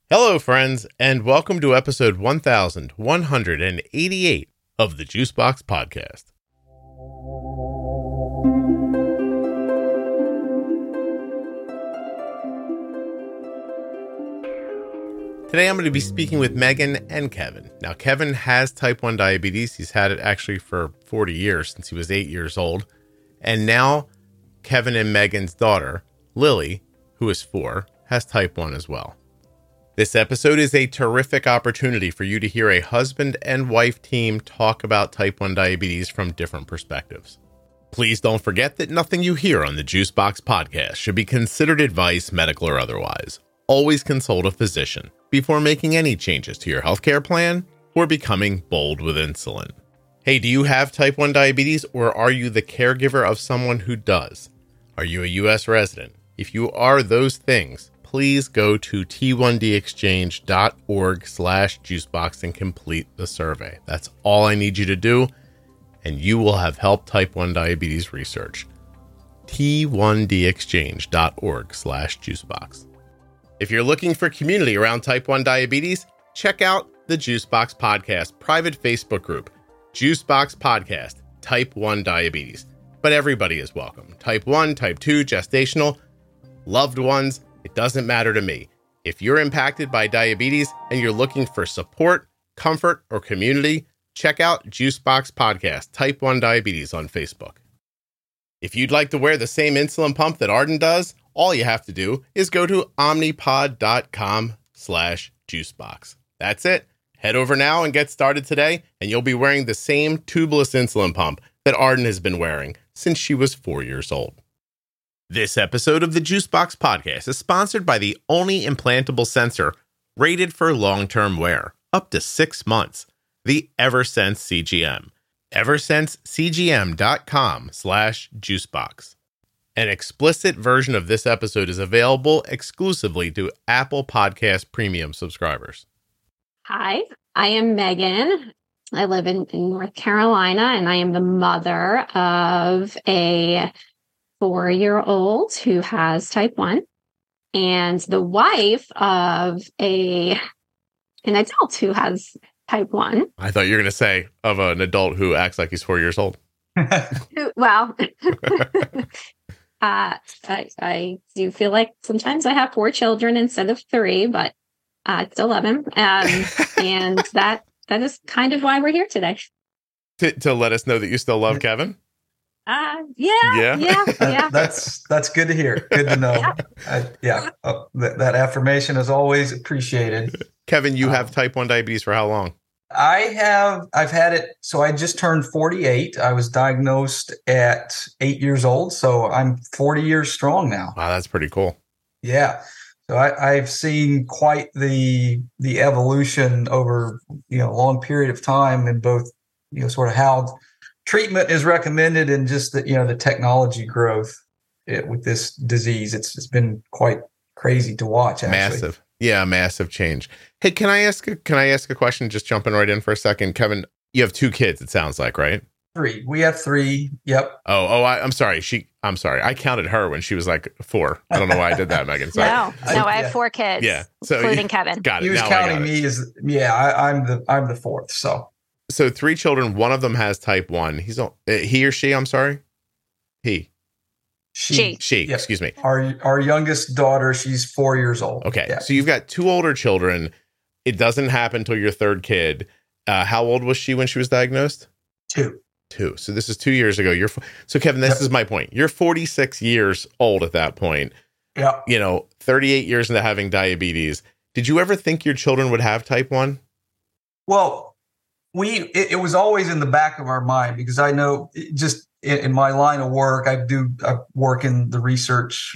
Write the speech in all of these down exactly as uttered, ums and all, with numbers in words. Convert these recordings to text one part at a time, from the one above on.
Hello, friends, and welcome to episode one thousand one hundred eighty-eight of the Juicebox Podcast. Today I'm going to be speaking with Megan and Kevin. Now, Kevin has type one diabetes. He's had it actually for forty years, since he was eight years old. And now Kevin and Megan's daughter, Lily, who is four, has type one as well. This episode is a terrific opportunity for you to hear a husband and wife team talk about type one diabetes from different perspectives. Please don't forget that nothing you hear on the Juicebox Podcast should be considered advice, medical or otherwise. Always consult a physician before making any changes to your healthcare plan or becoming bold with insulin. Hey, do you have type one diabetes, or are you the caregiver of someone who does? Are you a U S resident? If you are those things, please go to t one d exchange dot org slash juicebox and complete the survey. That's all I need you to do, and you will have helped type one diabetes research. t one d exchange dot org slash juicebox. If you're looking for community around type one diabetes, check out the Juicebox Podcast private Facebook group, Juicebox Podcast, Type one Diabetes. But everybody is welcome. Type one, Type two, gestational, loved ones, it doesn't matter to me. If you're impacted by diabetes and you're looking for support, comfort, or community, check out Juicebox Podcast, Type one Diabetes on Facebook. If you'd like to wear the same insulin pump that Arden does, all you have to do is go to omnipod.com slash juicebox. That's it. Head over now and get started today, and you'll be wearing the same tubeless insulin pump that Arden has been wearing since she was four years old. This episode of the Juicebox Podcast is sponsored by the only implantable sensor rated for long-term wear, up to six months, the Eversense C G M. eversense c g m dot com slash juicebox. An explicit version of this episode is available exclusively to Apple Podcast Premium subscribers. Hi, I am Megan. I live in, in North Carolina, and I am the mother of a four-year-old who has type one, and the wife of a an adult who has type one. I thought you were going to say of an adult who acts like he's four years old. Who, well, uh, I, I do feel like sometimes I have four children instead of three, but I still love him. Um, and that that is kind of why we're here today. To, to let us know that you still love Kevin? Uh, yeah, Yeah, yeah, yeah. Uh, that's that's good to hear. Good to know. Yeah, I, yeah. Uh, th- that affirmation is always appreciated. Kevin, you Um, have type one diabetes for how long? I have. I've had it. So I just turned forty-eight. I was diagnosed at eight years old. So I'm forty years strong now. Wow, that's pretty cool. Yeah. So I, I've seen quite the the evolution over you know a long period of time in both you know sort of how treatment is recommended and just the you know the technology growth it, with this disease. It's it's been quite crazy to watch. Actually. Massive, yeah, massive change. Hey, can I ask? A, can I ask a question? Just jumping right in for a second, Kevin. You have two kids. It sounds like, right? Three. We have three. Yep. Oh, oh, I, I'm sorry. She, I'm sorry. I counted her when she was like four. I don't know why I did that, Megan. Sorry. No, no, I have yeah. four kids, Yeah, so including you- Kevin. Got it. He was Now I counting got it. me as yeah. I, I'm the I'm the fourth. So So three children. One of them has type one. He's uh, he or she. I'm sorry. He. She. She. Yep. Excuse me. Our our youngest daughter, she's four years old. Okay. Yeah. So you've got two older children. It doesn't happen until your third kid. Uh, how old was she when she was diagnosed? Two. Two. So this is two years ago. You're f- so Kevin. This Yep. is my point. You're forty-six years old at that point. Yeah. You know, thirty-eight years into having diabetes. Did you ever think your children would have type one? Well, we it, it was always in the back of our mind because I know it just in, in my line of work, I do I work in the research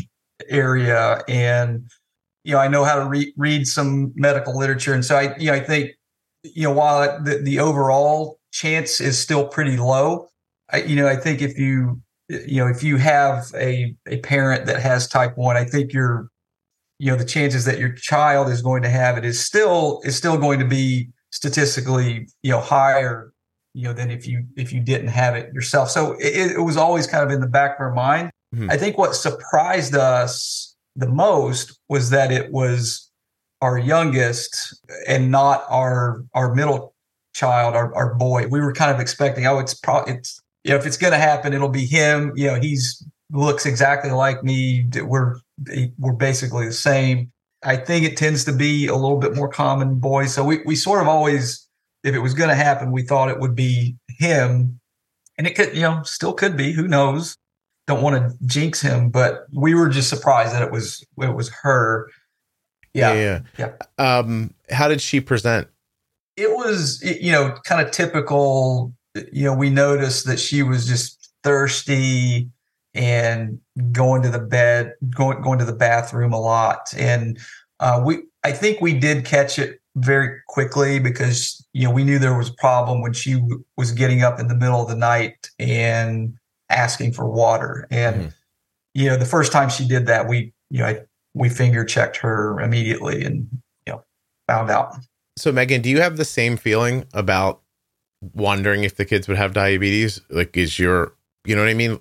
area, and you know I know how to re- read some medical literature, and so I you know I think you know while the, the overall chance is still pretty low, I, you know I think if you you know if you have a a parent that has type one, I think you're you know the chances that your child is going to have it is still is still going to be statistically, you know, higher, you know, than if you if you didn't have it yourself. So it, it was always kind of in the back of our mind. Mm-hmm. I think what surprised us the most was that it was our youngest and not our our middle child, our, our boy. We were kind of expecting, oh, it's probably it's you know, if it's going to happen, it'll be him. You know, he's looks exactly like me. We're we're basically the same. I think it tends to be a little bit more common in boys. So we we sort of always, if it was going to happen, we thought it would be him, and it could, you know, still could be. Who knows? Don't want to jinx him, but we were just surprised that it was it was her. Yeah, yeah. yeah. yeah. Um, how did she present? It was, you know, kind of typical. You know, we noticed that she was just thirsty and going to the bed, going going to the bathroom a lot, and uh, we. I think we did catch it very quickly because, you know, we knew there was a problem when she w- was getting up in the middle of the night and asking for water. And, mm-hmm. you know, the first time she did that, we, you know, I, we finger checked her immediately and, you know, found out. So Megan, do you have the same feeling about wondering if the kids would have diabetes? Like, is your, you know what I mean?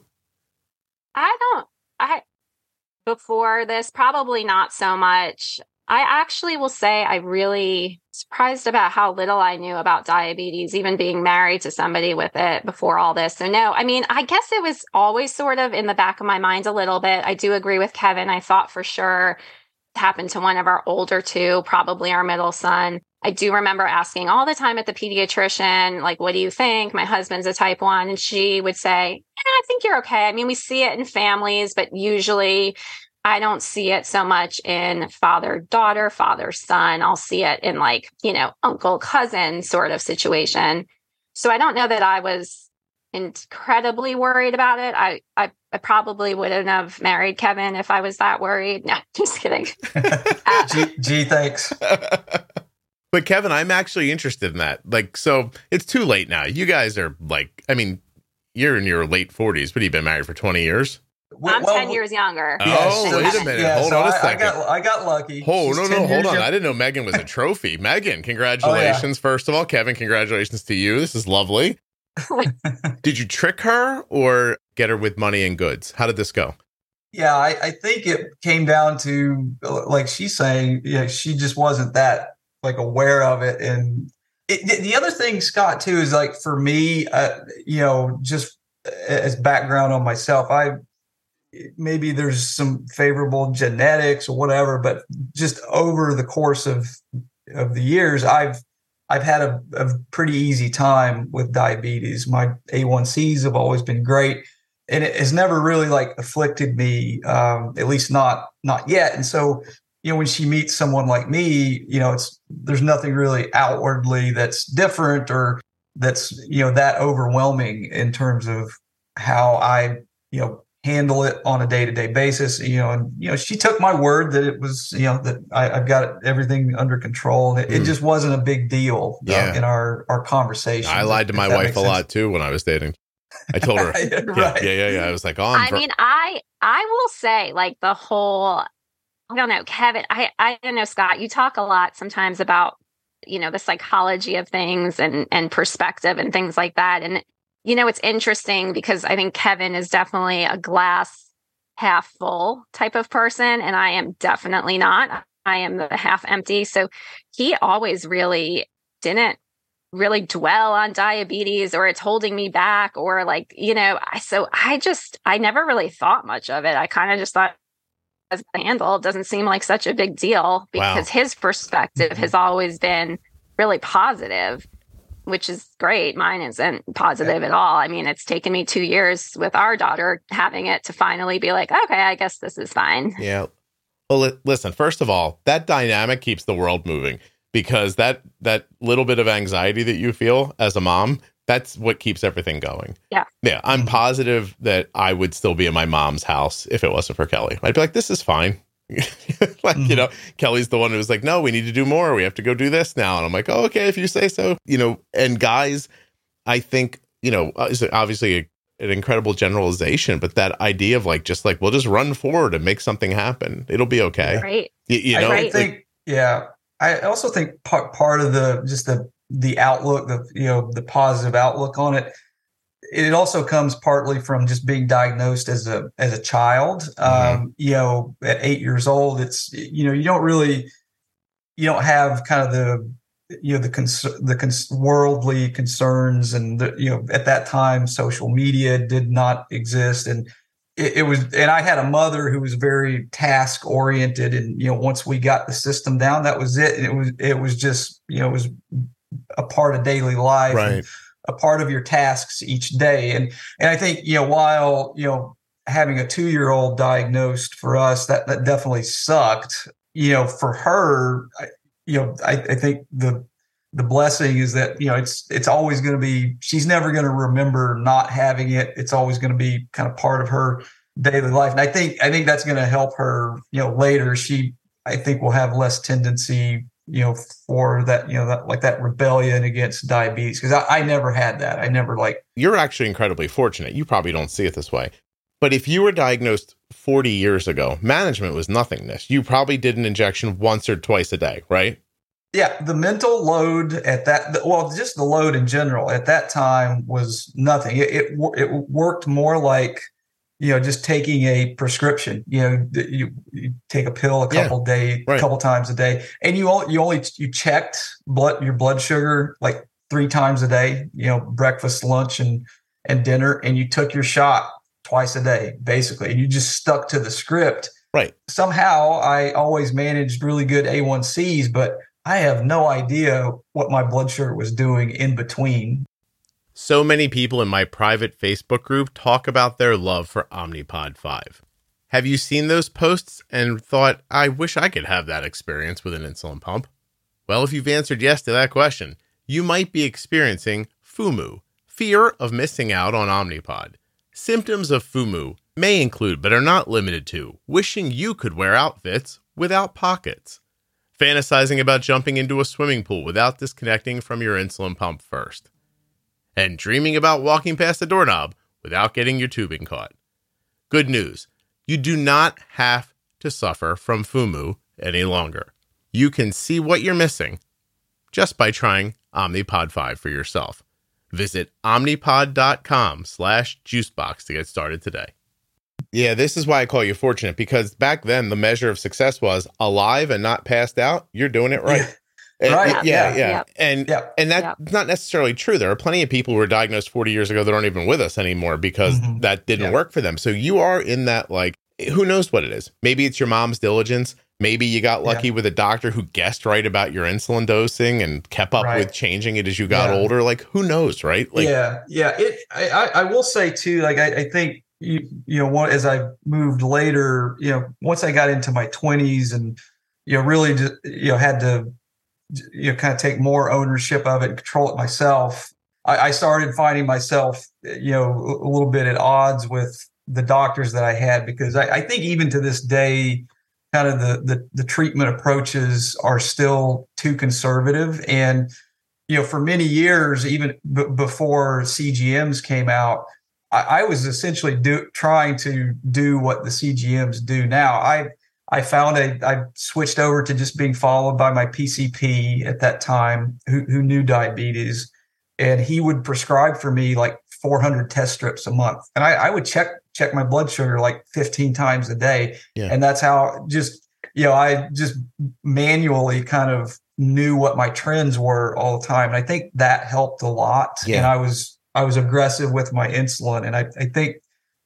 I don't, I, before this, probably not so much. I actually will say I really surprised about how little I knew about diabetes, even being married to somebody with it before all this. So no, I mean, I guess it was always sort of in the back of my mind a little bit. I do agree with Kevin. I thought for sure it happened to one of our older two, probably our middle son. I do remember asking all the time at the pediatrician, like, what do you think? My husband's a type one. And she would say, eh, I think you're okay. I mean, we see it in families, but usually I don't see it so much in father-daughter, father-son. I'll see it in like, you know, uncle-cousin sort of situation. So I don't know that I was incredibly worried about it. I, I, I probably wouldn't have married Kevin if I was that worried. No, just kidding. uh, gee, gee, thanks. But Kevin, I'm actually interested in that. Like, so it's too late now. You guys are like, I mean, you're in your late forties, but you've been married for twenty years. I'm well, ten years younger. Oh, so, wait a minute. Yeah, hold so on a I, second. I got, I got lucky. Oh, She's no, no, hold on. Young. I didn't know Megan was a trophy. Megan, congratulations. Oh, yeah. First of all, Kevin, congratulations to you. This is lovely. Did you trick her or get her with money and goods? How did this go? Yeah, I, I think it came down to, like she's saying, yeah, she just wasn't that like aware of it. And it, the other thing, Scott, too, is like for me, uh, you know, just as background on myself, I maybe there's some favorable genetics or whatever, but just over the course of of the years, I've I've had a, a pretty easy time with diabetes. My A one C's have always been great, and it has never really like afflicted me, um, at least not not yet. And so, you know, when she meets someone like me, you know, it's there's nothing really outwardly that's different or that's, you know, that overwhelming in terms of how I, you know, handle it on a day-to-day basis, you know, and, you know, she took my word that it was, you know, that I, I've got everything under control. It, mm. it just wasn't a big deal yeah. uh, in our, our conversation. I lied to my wife a lot too when I was dating. I told her, right. yeah, yeah, yeah, yeah. I was like, oh, I'm I mean, I, I will say like the whole, I don't know, Kevin, I, I don't know, Scott, you talk a lot sometimes about, you know, the psychology of things and, and perspective and things like that. And, you know, it's interesting because I think Kevin is definitely a glass half full type of person, and I am definitely not. I am the half empty. So he always really didn't really dwell on diabetes or it's holding me back or like, you know, I, so I just, I never really thought much of it. I kind of just thought as a handle, it doesn't seem like such a big deal because wow. his perspective has always been really positive, which is great. Mine isn't positive at all. I mean, it's taken me two years with our daughter having it to finally be like, okay, I guess this is fine. Yeah. Well, li- listen, first of all, that dynamic keeps the world moving because that, that little bit of anxiety that you feel as a mom, that's what keeps everything going. Yeah. Yeah. I'm positive that I would still be in my mom's house if it wasn't for Kelly. I'd be like, this is fine. like, mm-hmm. you know, Kelly's the one who was like, no, we need to do more. We have to go do this now. And I'm like, oh, okay, if you say so, you know, and guys, I think, you know, obviously a, an incredible generalization, but that idea of like, just like, we'll just run forward and make something happen. It'll be okay. Right. You, you know, I think, like, yeah, I also think part, part of the, just the, the outlook, the, you know, the positive outlook on it, it also comes partly from just being diagnosed as a as a child. Mm-hmm. Um, you know, at eight years old, it's, you know, you don't really you don't have kind of the, you know, the cons- the cons- worldly concerns, and the, you know, at that time, social media did not exist, and it, it was, and I had a mother who was very task oriented, and you know, once we got the system down, that was it. And it was, it was just, you know, it was a part of daily life, Right. and a part of your tasks each day, and and I think, you know, while, you know, having a two year old diagnosed for us, that that definitely sucked. You know, for her, you know, I, I think the the blessing is that, you know, it's it's always going to be, she's never going to remember not having it. It's always going to be kind of part of her daily life. And I think I think that's going to help her, you know, later. She, I think, will have less tendency, you know, for that, you know, that, like that rebellion against diabetes. Because I, I never had that. I never like. You're actually incredibly fortunate. You probably don't see it this way. But if you were diagnosed forty years ago, management was nothingness. You probably did an injection once or twice a day, right? Yeah, the mental load at that, well, just the load in general at that time was nothing. It it, it worked more like, you know, just taking a prescription. You know, you, you take a pill a couple Yeah, day, right. couple times a day, and you only you only you checked blood your blood sugar like three times a day. You know, breakfast, lunch, and and dinner, and you took your shot twice a day, basically, and you just stuck to the script. Right. Somehow, I always managed really good A one C's, but I have no idea what my blood sugar was doing in between. So many people in my private Facebook group talk about their love for Omnipod five. Have you seen those posts and thought, I wish I could have that experience with an insulin pump? Well, if you've answered yes to that question, you might be experiencing FOMO, fear of missing out on Omnipod. Symptoms of FOMO may include, but are not limited to, wishing you could wear outfits without pockets, fantasizing about jumping into a swimming pool without disconnecting from your insulin pump first, and dreaming about walking past a doorknob without getting your tubing caught. Good news, you do not have to suffer from FOMO any longer. You can see what you're missing just by trying Omnipod five for yourself. Visit omnipod.com slash juicebox to get started today. Yeah, this is why I call you fortunate, because back then the measure of success was alive and not passed out. You're doing it right. Yeah. Right. And, yeah, Yeah. yeah. Yeah. And Yeah. and that's Yeah. not necessarily true. There are plenty of people who were diagnosed forty years ago that aren't even with us anymore because Mhm. that didn't Yeah. work for them. So you are in that, like, who knows what it is? Maybe it's your mom's diligence. Maybe you got lucky Yeah. with a doctor who guessed right about your insulin dosing and kept up Right. with changing it as you got Yeah. older. Like, who knows, right? Like, yeah, yeah. It. I, I I will say too. Like I, I think you you know what, as I moved later, you know, once I got into my twenties and you know really just, you know had to you know kind of take more ownership of it and control it myself. I, I started finding myself you know a little bit at odds with the doctors that I had, because I, I think even to this day, kind of the, the the treatment approaches are still too conservative. And you know, for many years, even b- before C G Ms came out, I, I was essentially do, trying to do what the C G Ms do now. I I found a I switched over to just being followed by my P C P at that time, who who knew diabetes, and he would prescribe for me like four hundred test strips a month, and I, I would check check my blood sugar like fifteen times a day, Yeah. and that's how just you know I just manually kind of knew what my trends were all the time. And I think that helped a lot. Yeah. And I was, I was aggressive with my insulin. And I, I think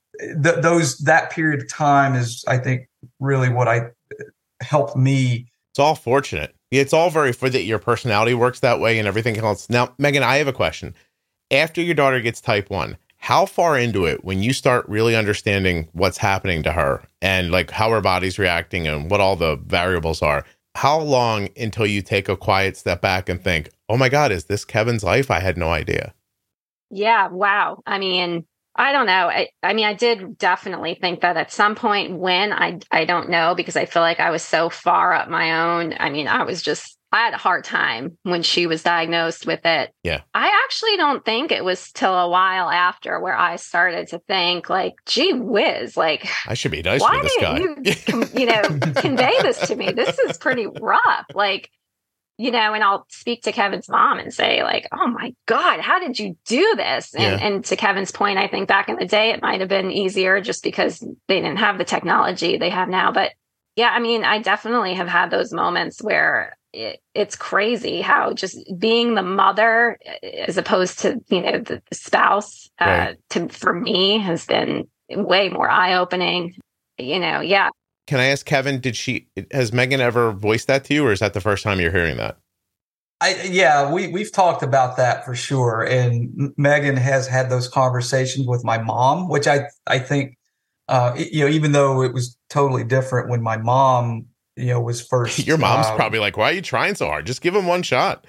th- those, that period of time is, I think, really what I helped me. it's all fortunate. It's all very for that your personality works that way and everything else. Now, Megan, I have a question. After your daughter gets type one, how far into it when you start really understanding what's happening to her and like how her body's reacting and what all the variables are? How long until you take a quiet step back and think, oh my God, is this Kevin's life? I had no idea. Yeah. Wow. I mean, I don't know. I, I mean, I did definitely think that at some point when I, I don't know, because I feel like I was so far up my own. I mean, I was just, I had a hard time when she was diagnosed with it. Yeah. I actually don't think it was till a while after where I started to think like, gee whiz, like, I should be nice why with this guy. didn't you, com- you know, convey this to me? This is pretty rough. Like, you know, and I'll speak to Kevin's mom and say like, oh my God, how did you do this? And, Yeah. and to Kevin's point, I think back in the day, it might've been easier just because they didn't have the technology they have now. But yeah, I mean, I definitely have had those moments where, it, it's crazy how just being the mother as opposed to, you know, the, the spouse, uh, Right. to, for me has been way more eye-opening, you know. Yeah. Can I ask Kevin, did she, has Megan ever voiced that to you, or is that the first time you're hearing that? I, yeah, we, we've talked about that for sure. And Megan has had those conversations with my mom, which I, I think, uh, you know, even though it was totally different when my mom, you know, was first. Your mom's uh, probably like, why are you trying so hard? Just give him one shot.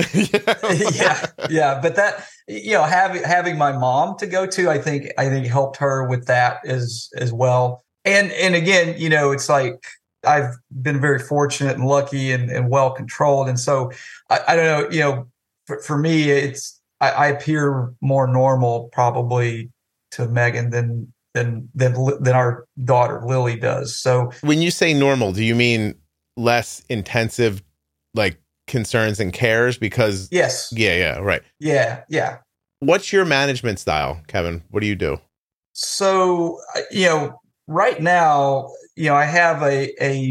yeah, yeah. But that, you know, having, having my mom to go to, I think, I think helped her with that as, as well. And, and again, you know, it's like, I've been very fortunate and lucky and, and well controlled. And so I, I don't know, you know, for, for me, it's, I, I appear more normal probably to Megan than, than, than, than our daughter Lily does. So when you say normal, do you mean less intensive, like concerns and cares? Because yes. Yeah. Yeah. Right. Yeah. Yeah. What's your management style, Kevin? What do you do? So, you know, right now, you know, I have a, a,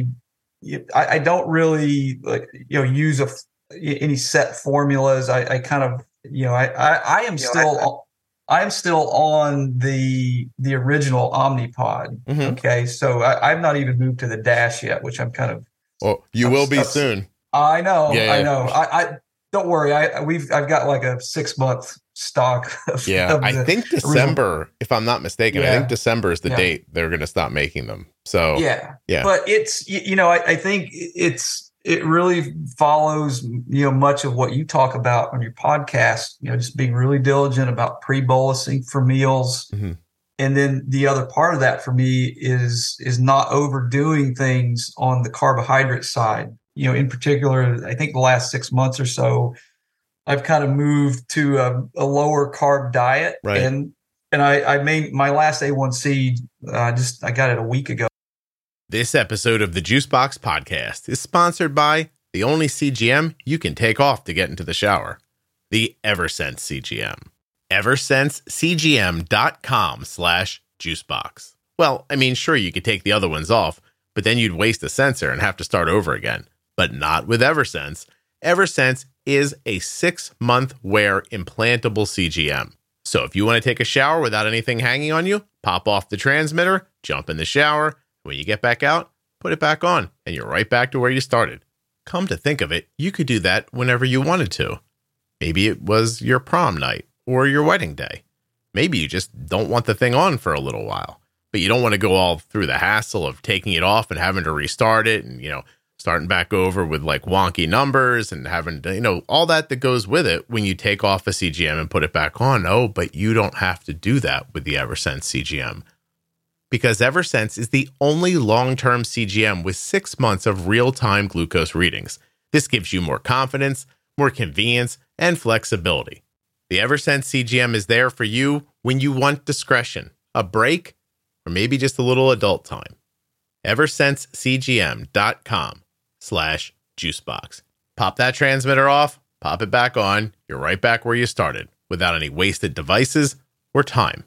I, I don't really like, you know, use a, any set formulas. I, I kind of, you know, I, I, I am You know, still, I, I'm still on the, the original Omnipod. Mm-hmm. Okay. So I, I've not even moved to the Dash yet, which I'm kind of, Well, you I'm, will be I'm, soon. I know. Yeah, I yeah. know. I, I don't worry. I, we've, I've got like a six month stock. Of, Yeah. of I the think December, original. if I'm not mistaken, I Yeah. think December is the Yeah. date they're going to stop making them. So Yeah. yeah. But it's, you, you know, I, I think it's, it really follows, you know, much of what you talk about on your podcast, you know, just being really diligent about pre-bolusing for meals. Mm-hmm. And then the other part of that for me is, is not overdoing things on the carbohydrate side. You know, in particular, I think the last six months or so, I've kind of moved to a, a lower carb diet. Right. And, and I, I made my last A one C, uh, just, I got it a week ago. This episode of the Juicebox Podcast is sponsored by the only C G M you can take off to get into the shower, the Eversense C G M. Eversense C G M dot com slash juicebox. Well, I mean, sure, you could take the other ones off, but then you'd waste a sensor and have to start over again. But not with Eversense. Eversense is a six-month wear implantable C G M. So if you want to take a shower without anything hanging on you, pop off the transmitter, jump in the shower. When you get back out, put it back on, and you're right back to where you started. Come to think of it, you could do that whenever you wanted to. Maybe it was your prom night or your wedding day. Maybe you just don't want the thing on for a little while, but you don't want to go all through the hassle of taking it off and having to restart it and, you know, starting back over with like wonky numbers and having to, you know, all that that goes with it when you take off a C G M and put it back on. Oh, but you don't have to do that with the Eversense C G M. Because Eversense is the only long-term C G M with six months of real-time glucose readings. This gives you more confidence, more convenience, and flexibility. The Eversense C G M is there for you when you want discretion, a break, or maybe just a little adult time. Eversense C G M dot com slash juicebox. Pop that transmitter off, pop it back on, you're right back where you started, without any wasted devices or time.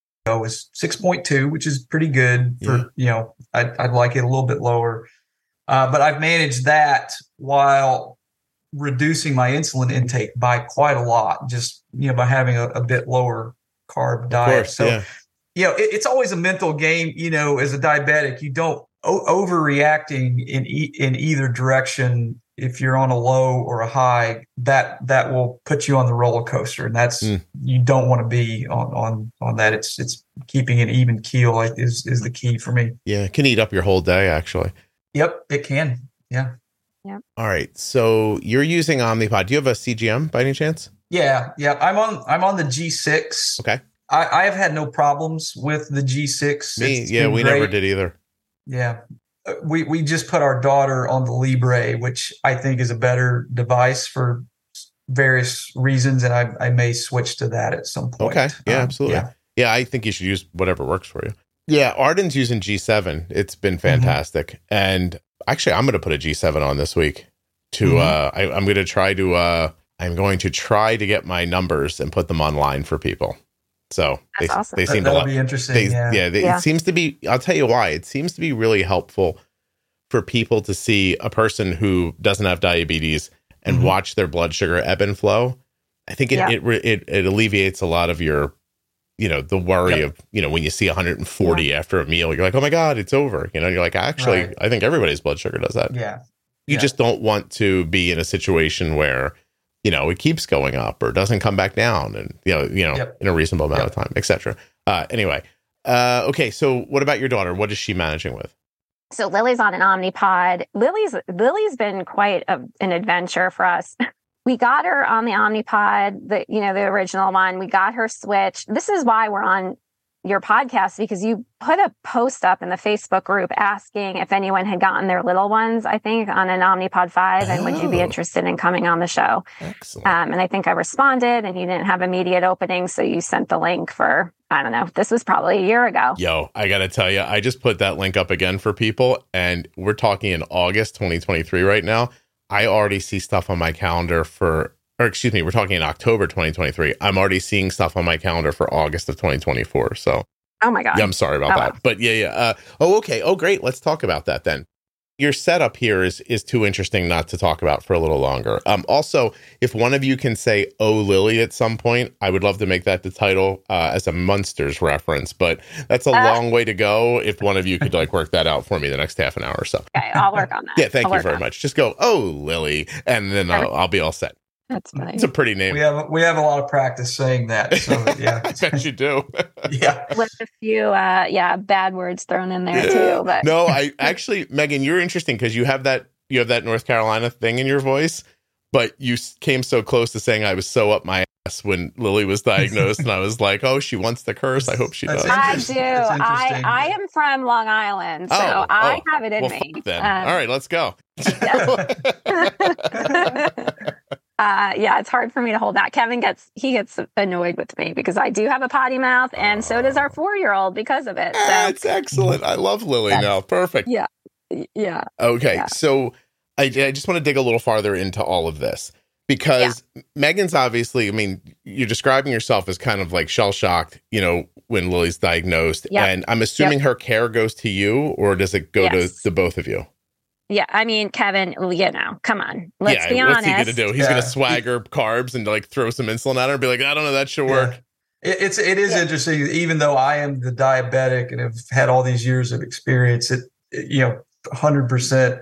Was six point two, which is pretty good for, Yeah. you know, I'd, I'd like it a little bit lower. Uh, but I've managed that while reducing my insulin intake by quite a lot, just, you know, by having a, a bit lower carb diet. Of course, so, yeah. you know, it, it's always a mental game, you know, as a diabetic, you don't o- overreacting in, e- in either direction. If you're on a low or a high, that that will put you on the roller coaster, and that's Mm. you don't want to be on on on that. It's it's keeping an even keel like, is is the key for me. Yeah, it can eat up your whole day, actually. Yep, it can. Yeah, All right, so you're using Omnipod. Do you have a C G M by any chance? yeah, yeah. I'm on I'm on the G six. Okay. I, I have had no problems with the G six. Me, It's yeah, been we great. never did either. Yeah. Uh, We we just put our daughter on the Libre, which I think is a better device for various reasons, and I, I may switch to that at some point. Okay, yeah, Um, absolutely. yeah. Yeah, I think you should use whatever works for you. Yeah, Arden's using G seven. It's been Mm-hmm. fantastic. And actually, I'm going to put a G seven on this week to, Mhm. uh, I, I'm going to try to, uh, I'm going to try to get my numbers and put them online for people. So they, That's awesome. they That, seem to that'll like, be interesting. they, yeah. yeah, they, Yeah. it seems to be, I'll tell you why, it seems to be really helpful for people to see a person who doesn't have diabetes and Mm-hmm. watch their blood sugar ebb and flow. I think it, Yeah. it, it, it alleviates a lot of your, you know, the worry Yep. of, you know, when you see one hundred forty yeah. after a meal, you're like, oh my God, it's over. You know, you're like, actually, Right. I think everybody's blood sugar does that. Yeah. You Yeah. just don't want to be in a situation where, you know, it keeps going up or doesn't come back down and, you know, you know, Yep. in a reasonable amount Yep. of time, et cetera. Uh, anyway. Uh, okay. So what about your daughter? What is she managing with? So Lily's on an Omnipod. Lily's Lily's been quite a, an adventure for us. We got her on the Omnipod, the you know the original one. We got her switched. This is why we're on your podcast, because you put a post up in the Facebook group asking if anyone had gotten their little ones, I think, on an Omnipod five, and would you be Oh. interested in coming on the show? Excellent. Um, and I think I responded, and you didn't have immediate openings, so you sent the link for, I don't know, this was probably a year ago. Yo, I got to tell you, I just put that link up again for people, and we're talking in August twenty twenty-three right now. I already see stuff on my calendar for, or excuse me, we're talking in October twenty twenty-three. I'm already seeing stuff on my calendar for August of twenty twenty-four. So, Oh my God. yeah, I'm sorry about Oh, that. well. But yeah, yeah. Uh, oh, okay. Oh, great. Let's talk about that then. Your setup here is is too interesting not to talk about for a little longer. Um, also, if one of you can say "Oh, Lily" at some point, I would love to make that the title uh, as a Munsters reference. But that's a Uh. long way to go. If one of you could like work that out for me the next half an hour or so. Okay, I'll work on that. Yeah, thank I'll you work very on it. much. Just go, "Oh, Lily," and then I'll, I'll be all set. That's fine. It's a pretty name. We have we have a lot of practice saying that. So yeah, I bet you do. yeah. With a few, uh, yeah, bad words thrown in there too. But No, I actually, Megan, you're interesting because you have that you have that North Carolina thing in your voice, but you s- came so close to saying I was so up my ass when Lily was diagnosed, and I was like, oh, she wants to curse. I hope she That's does. I interesting. do. That's I interesting. I am from Long Island, so Oh, I oh. have it in Well, me. fuck then. Um, All right, let's go. uh, yeah, it's hard for me to hold that. Kevin gets he gets annoyed with me because I do have a potty mouth, and so does our four year old because of it. So That's excellent. I love Lily now. Perfect. yeah, yeah. Okay, Yeah. so I, I just want to dig a little farther into all of this because Megan's obviously, I mean, you're describing yourself as kind of like shell shocked, you know, when Lily's diagnosed. Yep. And I'm assuming her care goes to you, or does it go Yes. to the both of you? Yeah, I mean, Kevin, you know, come on, let's yeah, be what's honest. he gonna do? He's Yeah. gonna swagger carbs and like throw some insulin at her and be like, I don't know, that should work. Yeah. It, it's it is Yeah. interesting. Even though I am the diabetic and have had all these years of experience, it, it you know, one hundred percent.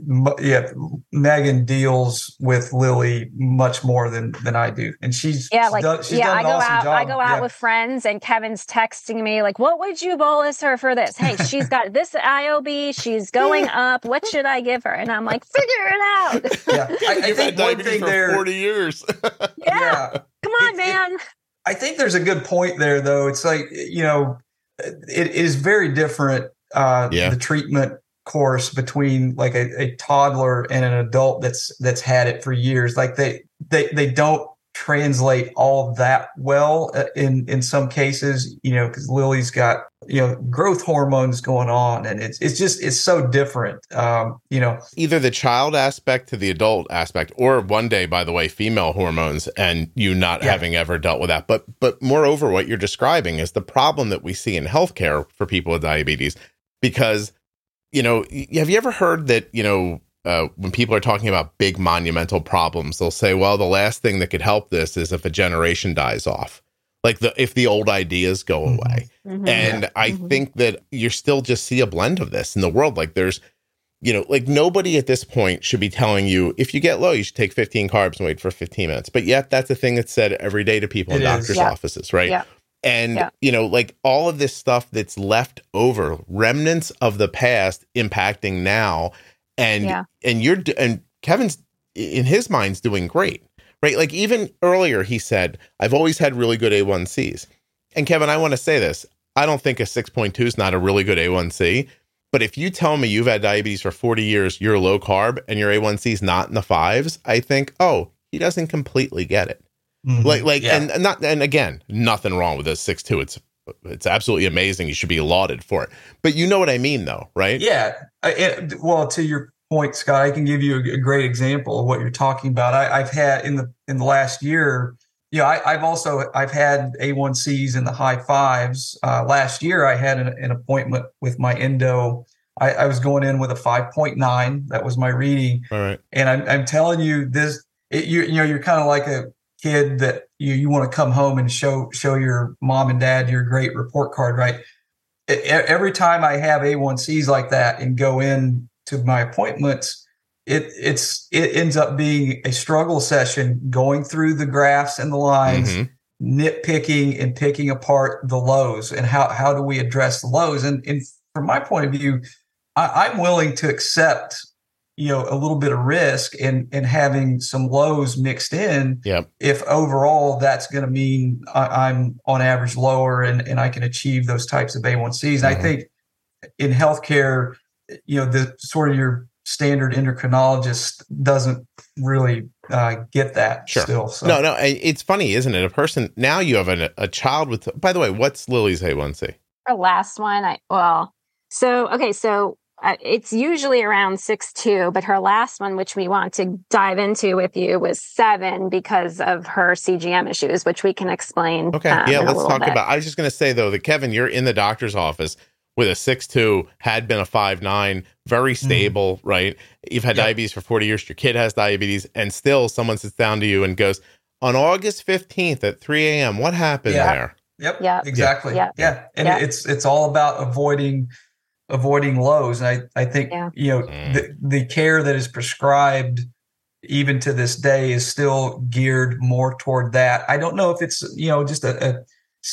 Yeah, Megan deals with Lily much more than than I do, and she's Yeah, like done, she's yeah, done I an go awesome out. job. I go out Yeah. with friends, and Kevin's texting me like, "What would you bolus her for this? Hey, she's got this I O B. She's going up. What should I give her?" And I'm like, "Figure it out." Yeah, I, I You've think had one diabetes thing for there. forty years. yeah, Yeah, come on, It- it- man. I think there's a good point there, though. It's like, you know, it, it is very different, uh, Yeah. the treatment course between like a, a toddler and an adult that's that's had it for years. Like they they they don't translate all that well uh, in in some cases, you know, because Lily's got, you know, growth hormones going on, and it's it's just it's so different. Um, you know, Either the child aspect to the adult aspect, or one day, by the way, female hormones, and you not Yeah. having ever dealt with that. But but moreover, what you're describing is the problem that we see in healthcare for people with diabetes, because, you know, y- have you ever heard that, you know, uh, when people are talking about big monumental problems, they'll say, well, the last thing that could help this is if a generation dies off, like the if the old ideas go Mhm. away. Mhm. And I Mhm. think that you still just see a blend of this in the world. Like there's, you know, like nobody at this point should be telling you if you get low, you should take fifteen carbs and wait for fifteen minutes. But yet that's a thing that's said every day to people in It is. doctors' Yeah. offices, right? Yeah. And, Yeah. you know, like all of this stuff that's left over, remnants of the past impacting now. And, Yeah. and you're, d- and Kevin's in his mind's doing great, right? Like even earlier, he said, I've always had really good A one Cs. And Kevin, I want to say this. I don't think a six point two is not a really good A one C. But if you tell me you've had diabetes for forty years, you're low carb, and your A one C is not in the fives, I think, oh, he doesn't completely get it. Mhm. Like, like, Yeah. and and not, and again, nothing wrong with a six two. It's, it's absolutely amazing. You should be lauded for it. But you know what I mean, though, right? Yeah. I, it, well, to your point, Scott, I can give you a, a great example of what you're talking about. I, I've had in the in the last year. Yeah, I, I've also I've had A one Cs in the high fives. Uh, last year, I had an, an appointment with my endo I, I was going in with a five point nine. That was my reading. All right. And I'm, I'm telling you this, it, you, you know, you're kind of like a kid that you, you want to come home and show, show your mom and dad your great report card, right? It, every time I have A one Cs like that and go in to my appointments, it, it's, it ends up being a struggle session going through the graphs and the lines, mm-hmm. nitpicking and picking apart the lows and how, how do we address the lows? And, and from my point of view, I, I'm willing to accept, you know, a little bit of risk in, in having some lows mixed in. Yep. If overall that's going to mean I, I'm on average lower and, and I can achieve those types of A one Cs. And mm-hmm. I think in healthcare, you know, the sort of your standard endocrinologist doesn't really uh, get that sure. still. So. No, no, it's funny, isn't it? A person, now you have a, a child with, by the way, what's Lily's A one C? Her last one, I, well, so, okay, so uh, it's usually around six two, but her last one, which we want to dive into with you, was seven because of her C G M issues, which we can explain. Okay, um, yeah, let's talk bit. about, I was just going to say, though, that Kevin, you're in the doctor's office with a six two, had been a five nine, very stable, mm. right? You've had yep. diabetes for forty years, your kid has diabetes, and still someone sits down to you and goes, on August fifteenth at three a.m., what happened yeah. there? Yep, yep. exactly. Yep. Yeah, and yep. it's it's all about avoiding avoiding lows. And I, I think, yeah. you know, mm. the, the care that is prescribed even to this day is still geared more toward that. I don't know if it's, you know, just a, a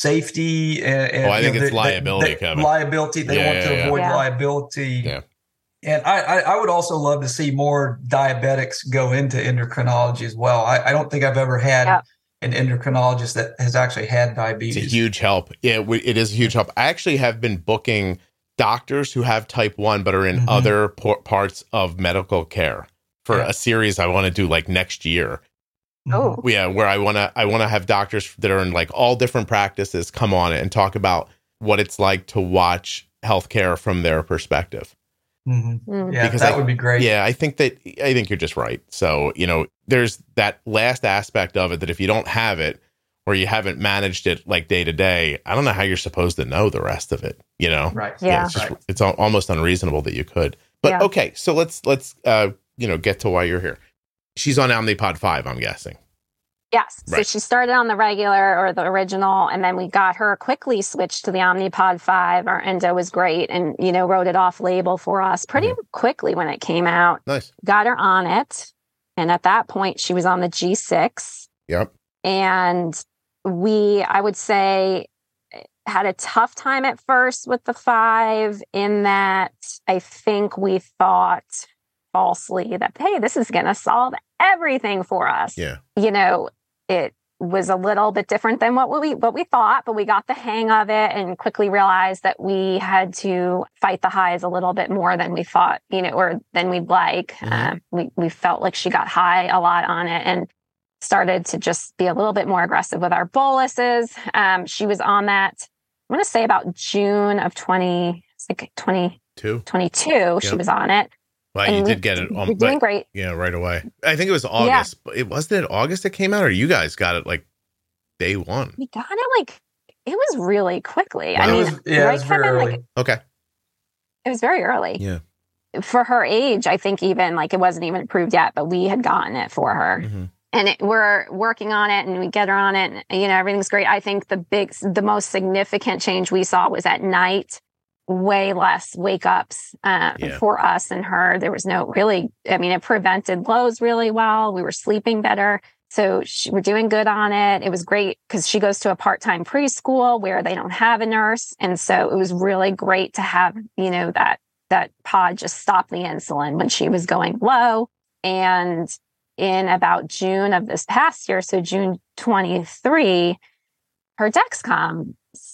safety and, and oh, I think know, it's the, liability, the, Kevin. Liability. They yeah, want yeah, to yeah. avoid yeah. liability. Yeah. And I, I, I would also love to see more diabetics go into endocrinology as well. I, I don't think I've ever had yeah. an endocrinologist that has actually had diabetes. It's a huge help. Yeah, it is a huge help. I actually have been booking doctors who have type one but are in mm-hmm. other por- parts of medical care for yeah. a series I want to do like next year. Oh, yeah, where I want to I want to have doctors that are in like all different practices come on it and talk about what it's like to watch healthcare from their perspective. Mm-hmm. Mm. Yeah, because that I, would be great. Yeah, I think that I think you're just right. So, you know, there's that last aspect of it that if you don't have it or you haven't managed it like day to day, I don't know how you're supposed to know the rest of it, you know? Right. Yeah. yeah it's just, right. it's al- almost unreasonable that you could. But yeah. okay, so let's let's uh, you know, get to why you're here. She's on Omnipod five, I'm guessing. Yes. Right. So she started on the regular or the original, and then we got her quickly switched to the Omnipod five. Our endo was great and, you know, wrote it off label for us pretty mm-hmm. quickly when it came out. Nice. Got her on it. And at that point, she was on the G six. Yep. And we, I would say, had a tough time at first with the five in that I think we thought falsely that, hey, this is going to solve everything for us. Yeah. You know, it was a little bit different than what we what we thought, but we got the hang of it and quickly realized that we had to fight the highs a little bit more than we thought, you know, or than we'd like. Mm-hmm. Um, we we felt like she got high a lot on it and started to just be a little bit more aggressive with our boluses. Um, she was on that, I'm going to say about June of twenty, like twenty-two. twenty-two, yep. She was on it. Well, you did get it. Um, You're doing right, great. Yeah, right away. I think it was August. Yeah. But it wasn't it August it came out, or you guys got it like day one? We got it like it was really quickly. Wow. I mean, it was, yeah, right, it was very Kevin? early. Like, okay. It was very early. Yeah. For her age, I think even like it wasn't even approved yet, but we had gotten it for her. Mm-hmm. And it, we're working on it and we get her on it and, you know, everything's great. I think the big, the most significant change we saw was at night. Way less wake ups um, yeah. for us and her. There was no really, I mean, it prevented lows really well. We were sleeping better. So she, we're doing good on it. It was great because she goes to a part-time preschool where they don't have a nurse. And so it was really great to have, you know, that, that pod just stop the insulin when she was going low. And in about June of this past year, so June twenty-three, her Dexcom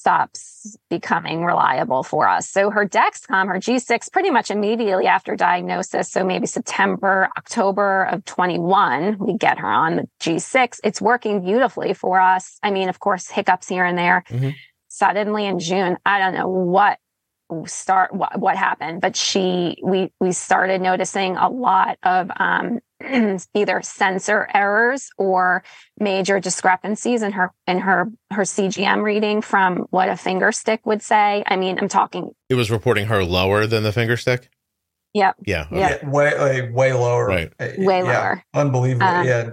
stops becoming reliable for us. So her Dexcom, her G six, pretty much immediately after diagnosis, so maybe September, October of twenty-one, we get her on the G six. It's working beautifully for us. I mean, of course, hiccups here and there. Mm-hmm. Suddenly in June, I don't know what start what, what happened, but she we we started noticing a lot of um either sensor errors or major discrepancies in her in her her C G M reading from what a finger stick would say. I mean, I'm talking. It was reporting her lower than the finger stick. Yep. Yeah. Okay. Yep. Yeah, way like, way lower. Right. Way yeah, lower. Unbelievable. Um, yeah.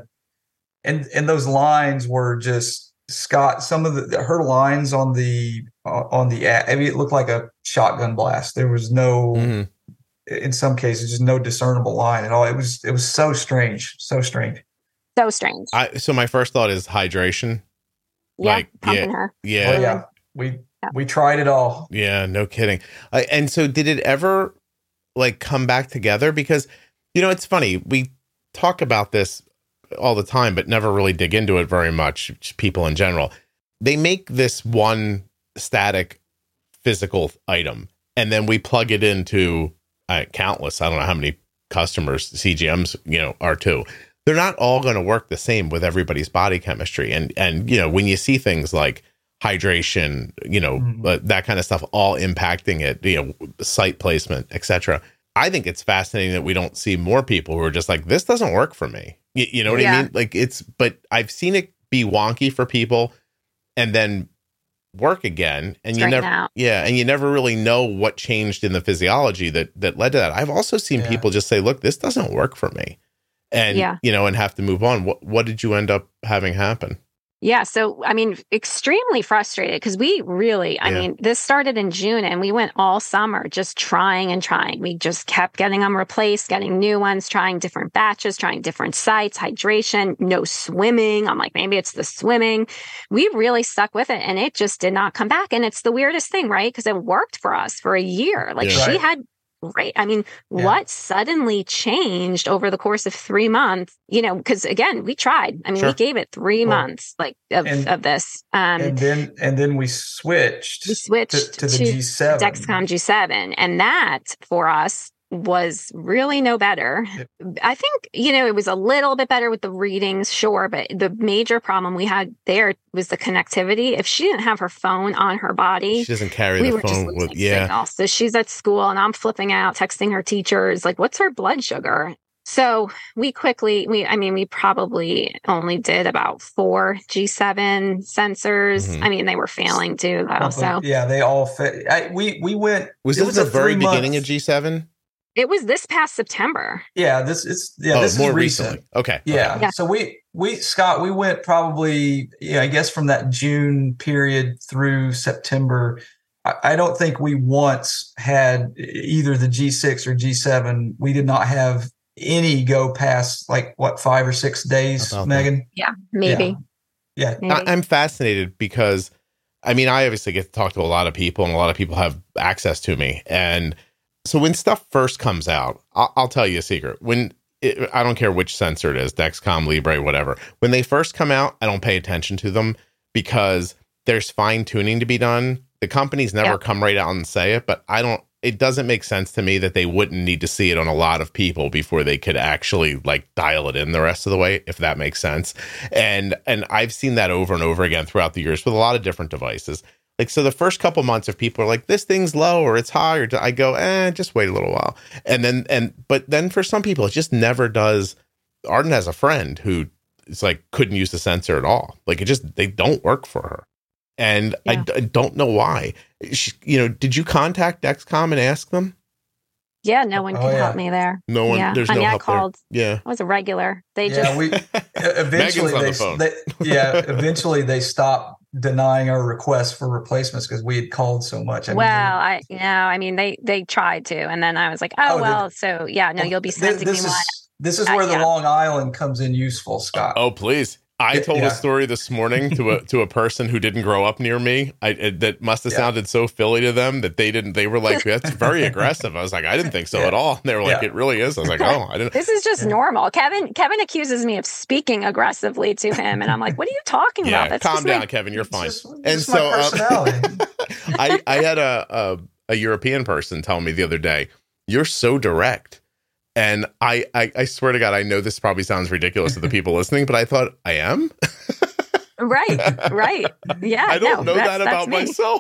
And and those lines were just Scott. Some of the her lines on the uh, on the I mean, it looked like a shotgun blast. There was no. Mm-hmm. In some cases, just no discernible line at all. It was it was so strange, so strange, so strange. I, so my first thought is hydration. Yeah, like, pumping yeah, her. Yeah, oh, yeah. We yeah. we tried it all. Yeah, no kidding. Uh, and so, did it ever like come back together? Because you know, it's funny. We talk about this all the time, but never really dig into it very much. People in general, they make this one static physical item, and then we plug it into Uh, countless, I don't know how many customers C G Ms, you know, are too. They're not all going to work the same with everybody's body chemistry. And, and, you know, when you see things like hydration, you know, mm-hmm. uh, that kind of stuff, all impacting it, you know, site placement, et cetera. I think it's fascinating that we don't see more people who are just like, this doesn't work for me. You, you know what yeah. I mean? Like it's, but I've seen it be wonky for people and then work again, and you never out. yeah and you never really know what changed in the physiology that that led to that. I've also seen yeah. people just say, look, this doesn't work for me, and yeah. you know and have to move on. What what did you end up having happen? Yeah. So, I mean, extremely frustrated because we really, I yeah. mean, this started in June and we went all summer just trying and trying. We just kept getting them replaced, getting new ones, trying different batches, trying different sites, hydration, no swimming. I'm like, maybe it's the swimming. We really stuck with it and it just did not come back. And it's the weirdest thing, right? Because it worked for us for a year. Like yeah. she right. had Right. I mean, yeah. what suddenly changed over the course of three months, you know, because again, we tried. I mean, sure. we gave it three well, months like of, and, of this. Um, and then and then we switched, we switched to, to the to G seven. Dexcom G seven. And that for us was really no better. Yep. I think, you know, it was a little bit better with the readings, sure. But the major problem we had there was the connectivity. If she didn't have her phone on her body, she doesn't carry we the were phone just with, yeah. signal. So she's at school and I'm flipping out, texting her teachers, like, what's her blood sugar? So we quickly, we, I mean, we probably only did about four G seven sensors. Mm-hmm. I mean, they were failing too, though. So yeah, they all fit. I, we, we went, was this was the very beginning months. of G seven? It was this past September. Yeah, this is yeah, oh, this more is recent. Recently. Okay. Yeah. okay. yeah. So we we Scott, we went probably yeah, I guess from that June period through September. I, I don't think we once had either the G six or G seven. We did not have any go past like what five or six days, Megan? That? Yeah, maybe. Yeah. yeah. Maybe. I, I'm fascinated because I mean, I obviously get to talk to a lot of people and a lot of people have access to me. And so when stuff first comes out, I'll, I'll tell you a secret. When it, I don't care which sensor it is, Dexcom, Libre, whatever. When they first come out, I don't pay attention to them because there's fine tuning to be done. The companies never yeah. come right out and say it, but I don't, it doesn't make sense to me that they wouldn't need to see it on a lot of people before they could actually like dial it in the rest of the way, if that makes sense. And, and I've seen that over and over again throughout the years with a lot of different devices. Like, so the first couple months, if people are like, this thing's low or it's high, or I go, eh, just wait a little while. And then, and, but then for some people, it just never does. Arden has a friend who is like, couldn't use the sensor at all. Like it just, they don't work for her. And yeah. I, I don't know why. She, you know, did you contact Dexcom and ask them? Yeah, no one oh, could yeah. help me there. No one, yeah. there's I no mean, help I called. There. Yeah. I was a regular. They yeah, just. we eventually Megan's they, on the phone. they yeah, eventually they stopped denying our requests for replacements because we had called so much. I well, mean, I you know, I mean, they they tried to, and then I was like, oh, oh well, did, so yeah, no, you'll be sending this me is, one. This is where uh, the yeah. Long Island comes in useful, Scott. Oh, please. I told yeah. a story this morning to a to a person who didn't grow up near me. I it, that must have yeah. sounded so Philly to them that they didn't. They were like, "That's very aggressive." I was like, "I didn't think so yeah. at all." And they were like, yeah. "It really is." I was like, "Oh, I didn't." This is just yeah. normal. Kevin Kevin accuses me of speaking aggressively to him, and I'm like, "What are you talking yeah, about?" That's calm down, like- Kevin. You're fine. Just, and just so, my personality. um, I I had a, a a European person tell me the other day, "You're so direct." And I, I, I swear to God, I know this probably sounds ridiculous to the people listening, but I thought I am. Right, right. Yeah. I don't no, know that about myself.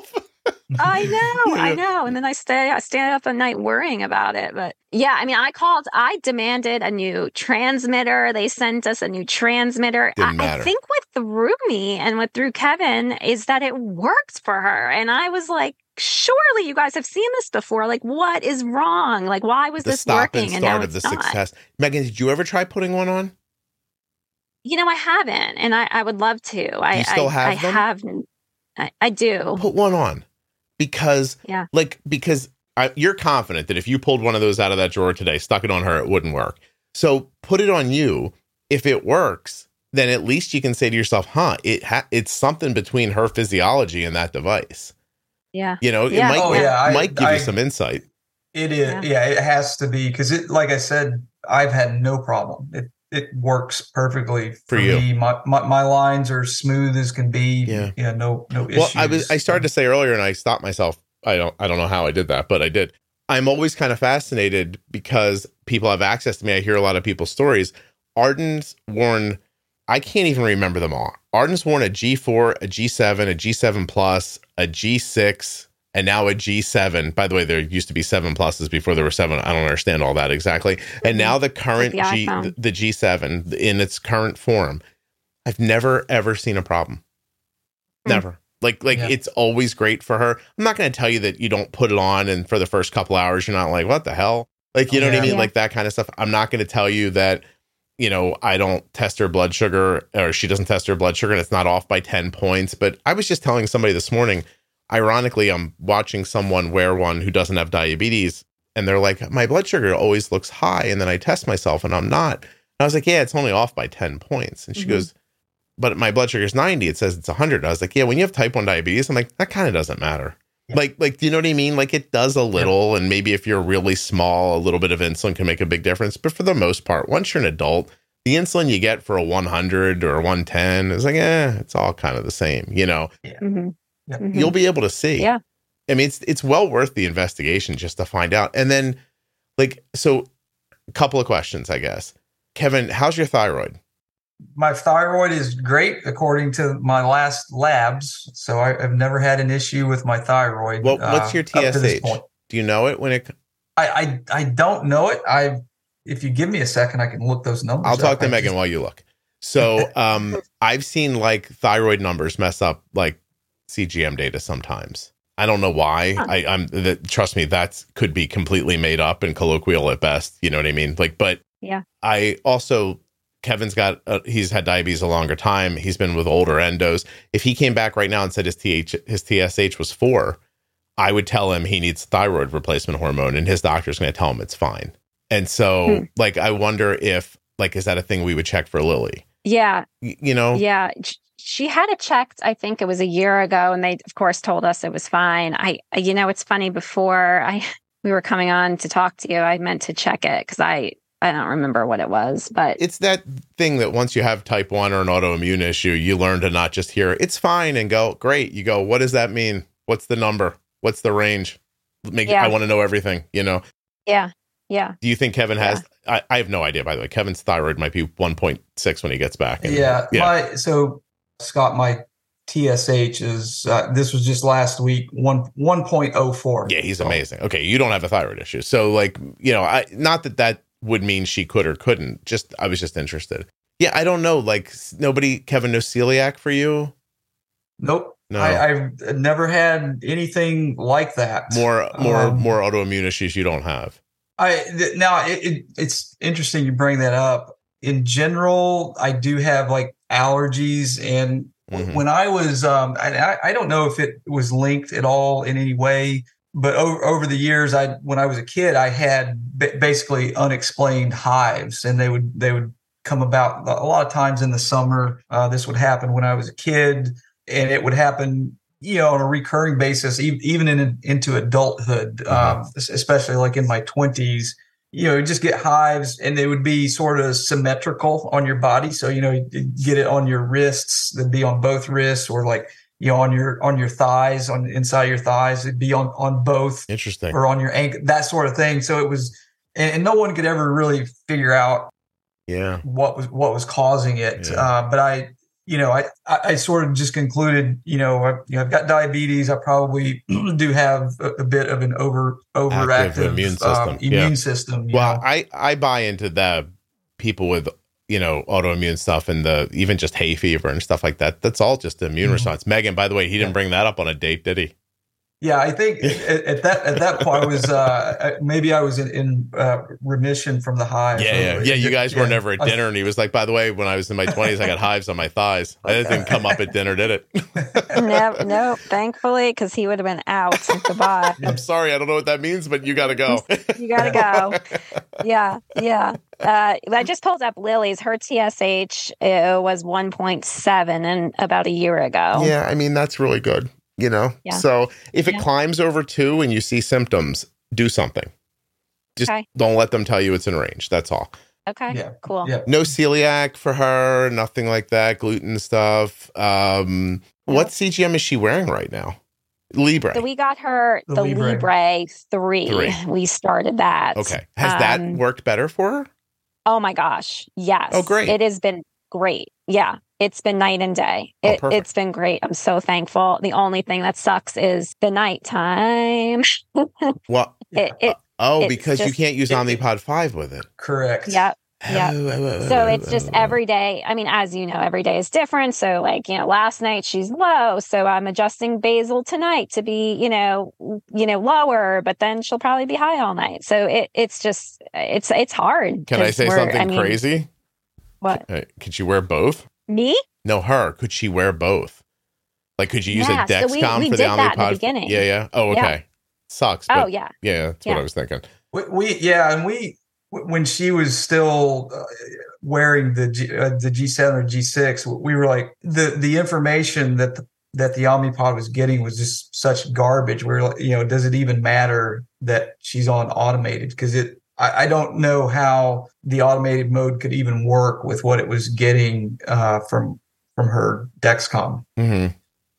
I know, I know. And then I stay, I stay up at night worrying about it. But yeah, I mean, I called, I demanded a new transmitter. They sent us a new transmitter. I, I think what threw me and what threw Kevin is that it works for her. And I was like, surely you guys have seen this before. Like, what is wrong? Like, why was the this stop working? And and start now of it's the not. success. Megan, did you ever try putting one on? You know, I haven't, and I, I would love to. I, do you still I, have I them? have. I, I do. Put one on. Because, yeah. like, because I, you're confident that if you pulled one of those out of that drawer today, stuck it on her, it wouldn't work. So put it on you. If it works, then at least you can say to yourself, huh, it ha- it's something between her physiology and that device. Yeah. You know, yeah. it might, oh, it yeah. might I, give I, you some insight. It is. Yeah, yeah it has to be. Because, it, like I said, I've had no problem. It it works perfectly for, for you. me. My, my my lines are smooth as can be. Yeah. Yeah, no no issues. Well, I was I started to say earlier, and I stopped myself. I don't I don't know how I did that, but I did. I'm always kind of fascinated because people have access to me. I hear a lot of people's stories. Arden's worn, I can't even remember them all. Arden's worn a G four, a G seven, a G seven Plus, a G six, and now a G seven. By the way, there used to be seven pluses before there were seven. I don't understand all that exactly. And now the current like the G, iPhone. the, the G seven in its current form, I've never, ever seen a problem. Never. Like, like Yeah. it's always great for her. I'm not going to tell you that you don't put it on and for the first couple hours, you're not like, what the hell? Like, you know Yeah. what I mean? Yeah. Like that kind of stuff. I'm not going to tell you that, you know, I don't test her blood sugar or she doesn't test her blood sugar and it's not off by ten points. But I was just telling somebody this morning, ironically, I'm watching someone wear one who doesn't have diabetes and they're like, my blood sugar always looks high. And then I test myself and I'm not. And I was like, yeah, it's only off by ten points. And she Mhm. goes, but my blood sugar is ninety. It says it's one hundred. I was like, yeah, when you have type one diabetes, I'm like, that kind of doesn't matter. Yeah. Like, like, do you know what I mean? Like it does a little, and maybe if you're really small, a little bit of insulin can make a big difference. But for the most part, once you're an adult, the insulin you get for a one hundred or a one ten is like, eh, it's all kind of the same, you know? Mhm. Yeah. Mhm. You'll be able to see. Yeah. I mean, it's, it's well worth the investigation just to find out. And then like, so a couple of questions, I guess. Kevin, how's your thyroid? My thyroid is great according to my last labs. So I, I've never had an issue with my thyroid. Well, what's your uh, up to this T S H? point. Do you know it when it, I, I I don't know it. I if you give me a second, I can look those numbers. I'll talk up. to I Megan just- while you look. So um, I've seen like thyroid numbers mess up like C G M data sometimes. I don't know why. Huh. I, I'm that, trust me, that could be completely made up and colloquial at best. You know what I mean? Like, but Yeah. I also, Kevin's got, uh, he's had diabetes a longer time. He's been with older endos. If he came back right now and said his T H, his T S H was four, I would tell him he needs thyroid replacement hormone, and his doctor's going to tell him it's fine. And so, Hmm. like, I wonder if, like, is that a thing we would check for Lily? Yeah. Y- you know? Yeah. Sh- She had it checked, I think it was a year ago, and they, of course, told us it was fine. I, I- you know, it's funny, before I we were coming on to talk to you, I meant to check it because I, I don't remember what it was, but It's that thing that once you have type one or an autoimmune issue, you learn to not just hear it's fine and go, great. You go, what does that mean? What's the number? What's the range? Make, Yeah. I want to know everything, you know? yeah, yeah. Do you think Kevin has, I, I have no idea, by the way. Kevin's thyroid might be one point six when he gets back. And- Yeah, Yeah. my so Scott, my T S H is uh, this was just last week one one point oh four. Yeah, he's amazing. Okay, you don't have a thyroid issue. So, like, you know, I not that that would mean she could or couldn't. Just, I was just interested. Yeah, I don't know. Like, s- nobody, Kevin, no celiac for you? Nope. No. I, I've never had anything like that. More, more, Um, more autoimmune issues you don't have. I th- now it, it, it's interesting you bring that up. In general, I do have like allergies, and Mhm. when I was, um, I, I don't know if it was linked at all in any way, but over, over the years, I when I was a kid, I had b- basically unexplained hives, and they would they would come about a lot of times in the summer. Uh, this would happen when I was a kid, and it would happen, you know, on a recurring basis, e- even in into adulthood, um, es- especially like in my twenties. You know, you just get hives, and they would be sort of symmetrical on your body. So, you know, you get it on your wrists, they'd be on both wrists, or like, you know, on your on your thighs, on the inside of your thighs, it'd be on on both, Interesting. or on your ankle, that sort of thing. So it was, and, and no one could ever really figure out Yeah. what was what was causing it. Yeah. Uh, but I, you know, I, I, I sort of just concluded, you know, I, you know, I've got diabetes. I probably do have a, a bit of an over overactive Active immune system. Um, immune yeah. system. You well, know? I, I buy into the people with, you know, autoimmune stuff and the even just hay fever and stuff like that. That's all just immune mm-hmm. response. Megan, by the way, he didn't bring that up on a date, did he? Yeah, I think at, at that at that point I was uh, maybe I was in, in uh, remission from the hives. Yeah, yeah, yeah. You guys yeah. were never at dinner, and he was like, "By the way, when I was in my twenties, I got hives on my thighs. That didn't come up at dinner, did it?" no, no. Thankfully, because he would have been out. Goodbye. I'm sorry, I don't know what that means, but you got to go. You got to go. Yeah, yeah. Uh, I just pulled up Lily's. Her T S H uh, was one point seven, and about a year ago. Yeah, I mean that's really good. You know, yeah. so if it yeah. climbs over two and you see symptoms, do something. Just okay. don't let them tell you it's in range. That's all. Okay. Yeah. Cool. Yeah. No celiac for her. Nothing like that. Gluten stuff. Um, no. What C G M is she wearing right now? Libre. So we got her the, the Libre. Libre three. three. We started that. Okay. Has um, that worked better for her? Oh my gosh. Yes. Oh, great. It has been great. Yeah. It's been night and day. It, oh, it's been great. I'm so thankful. The only thing that sucks is the nighttime. Well, it, it, oh, because just, you can't use Omnipod five with it. Correct. Yep. Yeah. So it's just every day. I mean, as you know, every day is different. So like, you know, last night she's low. So I'm adjusting basal tonight to be, you know, you know, lower, but then she'll probably be high all night. So it, it's just, it's, it's hard. Can I say something I mean, crazy? What? Uh, could you wear both? Me? No, her. Could she wear both? Like, could you use yeah, a Dexcom so we, we for the Omnipod? That in the beginning? Yeah, yeah. Oh, okay. Yeah. Sucks. Oh, yeah. Yeah, that's yeah. what I was thinking. We, we yeah, and we when she was still uh, wearing the G, uh, the G seven or G six, we were like the the information that the, that the Omnipod was getting was just such garbage. We were like, you know, does it even matter that she's on automated? Because it. I don't know how the automated mode could even work with what it was getting uh, from from her Dexcom. Mm-hmm.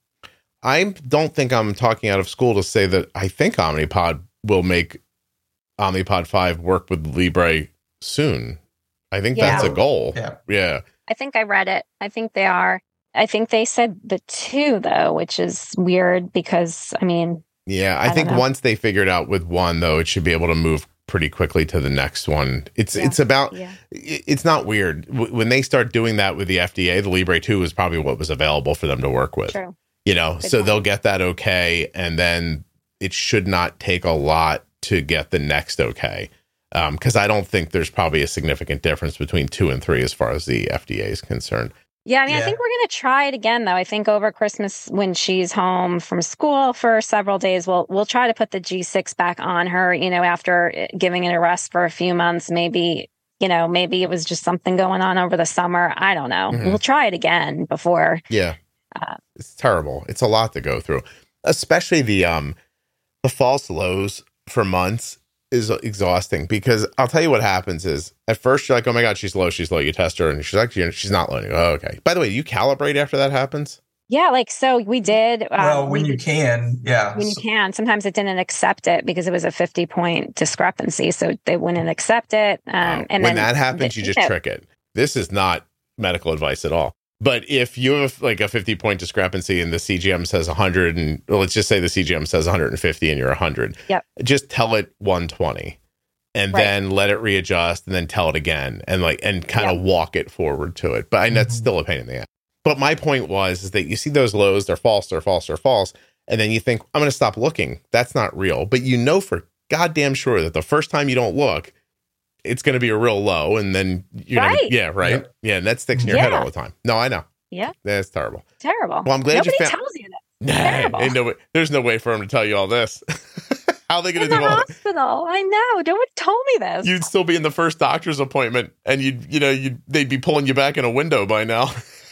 I don't think I'm talking out of school to say that I think Omnipod will make Omnipod five work with Libre soon. I think yeah. that's a goal. Yeah. Yeah. I think I read it. I think they are. I think they said the two, though, which is weird because, I mean. Yeah, I, I think once they figure it out with one, though, it should be able to move pretty quickly to the next one. It's yeah. it's about yeah. it's not weird when they start doing that with the F D A. The Libre two is probably what was available for them to work with. True. You know, Good so point. They'll get that okay, and then it should not take a lot to get the next okay. Because um, I don't think there's probably a significant difference between two and three as far as the F D A is concerned. Yeah, I mean, yeah. I think we're going to try it again, though. I think over Christmas, when she's home from school for several days, we'll we'll try to put the G six back on her. You know, after giving it a rest for a few months, maybe you know, maybe it was just something going on over the summer. I don't know. Mm-hmm. We'll try it again before. Yeah, uh, it's terrible. It's a lot to go through, especially the um the false lows for months. Is exhausting because I'll tell you what happens is at first you're like, oh my God, she's low, she's low. You test her and she's like, she's not low. And you go, oh, okay. By the way, you calibrate after that happens? Yeah, like so we did. Well, um, when we, you can, yeah. When you can. Sometimes it didn't accept it because it was a fifty point discrepancy. So they wouldn't accept it. Um, oh, and when then that happens, the, you just you know, trick it. This is not medical advice at all. But if you have like a fifty point discrepancy and the C G M says one hundred, and well, let's just say the C G M says one hundred fifty and you're one hundred, yep. just tell it one twenty. And right. then let it readjust and then tell it again and like and kind of yep. walk it forward to it. But I know it's still a pain in the ass. But my point was is that you see those lows, they're false, they're false, they're false. And then you think, I'm going to stop looking. That's not real. But you know for goddamn sure that the first time you don't look, it's going to be a real low. And then you're right. gonna, yeah, right. Yep. Yeah. And that sticks in your yeah. head all the time. No, I know. Yeah. That's terrible. Terrible. Well, I'm glad Nobody you found. tells you that. Terrible. Ain't no way, there's no way for him to tell you all this. How are they going to in do the all hospital? I know. No one told me this. You'd still be in the first doctor's appointment, and you'd, you know, you they'd be pulling you back in a window by now.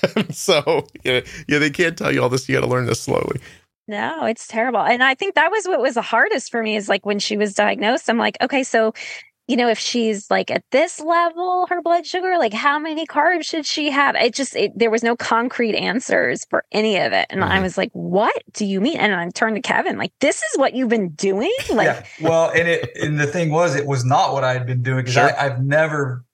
So, yeah, yeah, they can't tell you all this. You got to learn this slowly. No, it's terrible. And I think that was what was the hardest for me is like when she was diagnosed, I'm like, okay, so, you know, if she's like at this level, her blood sugar, like how many carbs should she have? It just, it, there was no concrete answers for any of it. And mm-hmm. I was like, what do you mean? And I turned to Kevin, like, this is what you've been doing? Like, yeah. Well, and it, and the thing was, it was not what I had been doing because sure. I've never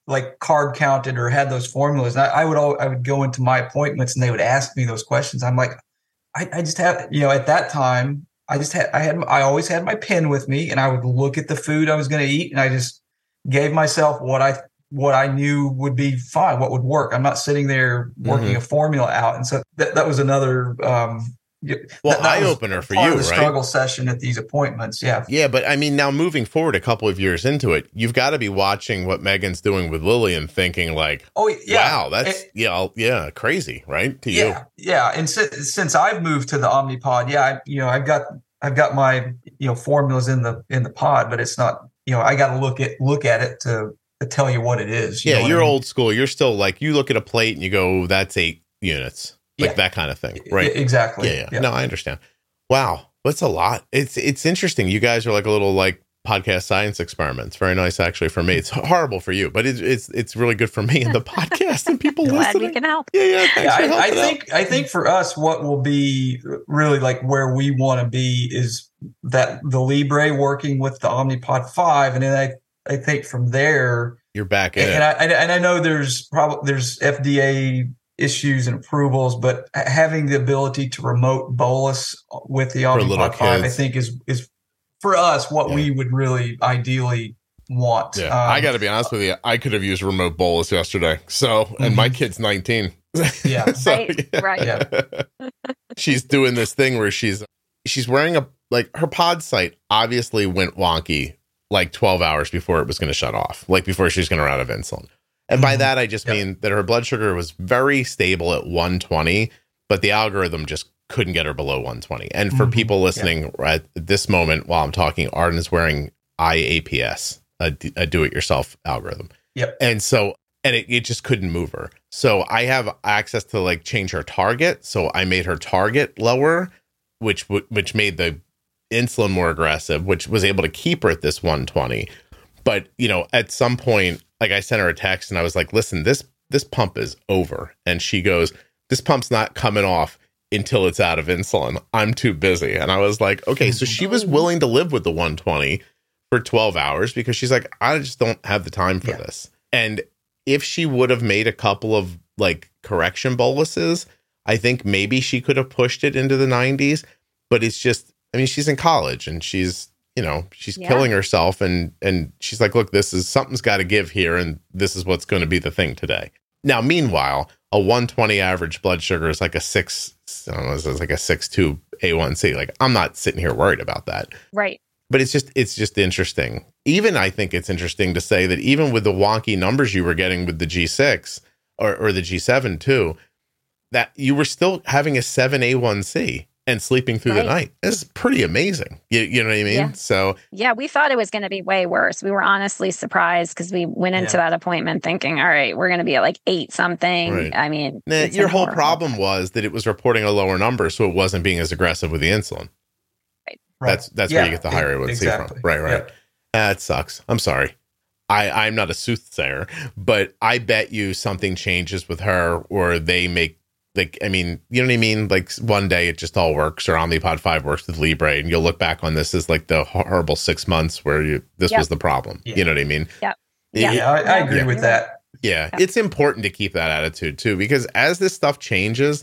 like carb counted or had those formulas. And I, I would all I would go into my appointments and they would ask me those questions. I'm like, I, I just have, you know, at that time, I just had I had I always had my pen with me, and I would look at the food I was going to eat, and I just gave myself what I what I knew would be fine, what would work. I'm not sitting there working mm-hmm. a formula out, and so that, that was another. Um, Well, eye opener for you, right? The struggle session at these appointments, yeah, yeah. But I mean, now moving forward a couple of years into it, you've got to be watching what Megan's doing with Lily and thinking like, "Oh, yeah, wow, that's it, yeah, yeah, crazy, right?" To yeah, you, yeah. And since, since I've moved to the Omnipod, yeah, I, you know, I've got I've got my you know formulas in the in the pod, but it's not you know I got to look at look at it to, to tell you what it is. You yeah, know you're I mean? old school. You're still like you look at a plate and you go, "That's eight units," like yeah. that kind of thing, right? Exactly. Yeah, yeah. yeah. No, I understand. Wow, that's a lot. It's it's interesting. You guys are like a little like podcast science experiments. Very nice, actually, for me. It's horrible for you, but it's it's it's really good for me in the podcast and people Glad listening. we can help. Yeah, yeah. yeah I, I think out. I think for us, what will be really like where we want to be is that the Libre working with the Omnipod five, and then I I think from there you're back in and, it. And I and I know there's probably there's F D A issues and approvals, but having the ability to remote bolus with the Omnipod five, I think is is for us what yeah. we would really ideally want. Yeah, um, I got to be honest with you. I could have used remote bolus yesterday. So, and mm-hmm. my kid's nineteen. Yeah, so, right, yeah. right. Yeah. She's doing this thing where she's she's wearing a like her pod site obviously went wonky like twelve hours before it was going to shut off, like before she's going to run out of insulin. And by that, I just yep. mean that her blood sugar was very stable at one twenty, but the algorithm just couldn't get her below one twenty. And for mm-hmm. people listening yep. right at this moment while I'm talking, Arden is wearing I A P S, a, a do-it-yourself algorithm. Yep. And so, and it, it just couldn't move her. So I have access to like change her target. So I made her target lower, which which made the insulin more aggressive, which was able to keep her at this one twenty. But, you know, at some point, like I sent her a text and I was like, listen, this this pump is over. And she goes, this pump's not coming off until it's out of insulin. I'm too busy. And I was like, okay, so she was willing to live with the one twenty for twelve hours because she's like, I just don't have the time for yeah. this. And if she would have made a couple of like correction boluses, I think maybe she could have pushed it into the nineties. But it's just, I mean, she's in college and she's, you know, she's yeah. killing herself and and she's like, look, this is something's got to give here. And this is what's going to be the thing today. Now, meanwhile, a one twenty average blood sugar is like a six, I don't know, it's like a six two A one C. Like, I'm not sitting here worried about that. Right. But it's just it's just interesting. Even I think it's interesting to say that even with the wonky numbers you were getting with the G six or, or the G seven too, that you were still having a seven A one C. And sleeping through right. the night is pretty amazing. You, you know what I mean? Yeah. So yeah, we thought it was going to be way worse. We were honestly surprised because we went into yeah. that appointment thinking, all right, we're going to be at like eight something. Right. I mean, nah, your whole problem was that it was reporting a lower number, so it wasn't being as aggressive with the insulin. Right. That's that's yeah, where you get the higher A one C exactly. from. Right, right. Yep. That sucks. I'm sorry. I, I'm not a soothsayer, but I bet you something changes with her or they make Like, I mean, you know what I mean? Like one day it just all works or Omnipod five works with Libre and you'll look back on this as like the horrible six months where you, this yep. was the problem. Yeah. You know what I mean? Yeah. Yeah, yeah I, I agree yeah. with that. Yeah. yeah. It's important to keep that attitude too, because as this stuff changes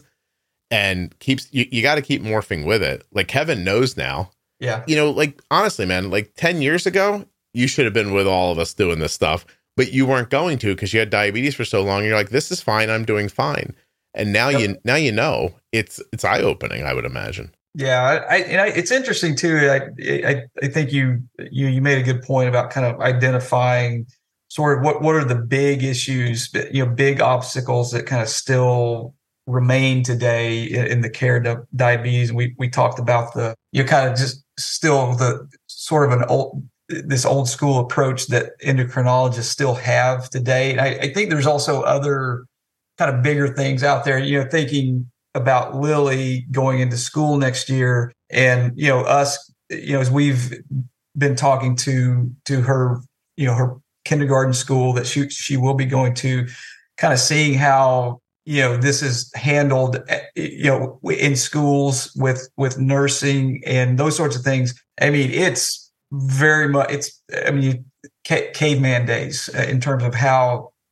and keeps, you, you got to keep morphing with it. Like Kevin knows now. Yeah. You know, like honestly, man, like ten years ago, you should have been with all of us doing this stuff, but you weren't going to because you had diabetes for so long. You're like, this is fine. I'm doing fine. And now yep. you now you know it's it's eye opening. I would imagine. Yeah, I, and I, it's interesting too. I, I I think you you you made a good point about kind of identifying sort of what what are the big issues, you know, big obstacles that kind of still remain today in, in the care of diabetes. And we we talked about the you know, kind of just still the sort of an old this old school approach that endocrinologists still have today. And I, I think there's also other kind of bigger things out there, you know, thinking about Lily going into school next year and, you know, us, you know, as we've been talking to, to her, you know, her kindergarten school that she, she will be going to, kind of seeing how, you know, this is handled, you know, in schools with, with nursing and those sorts of things. I mean, it's very much, it's, I mean, caveman days in terms of how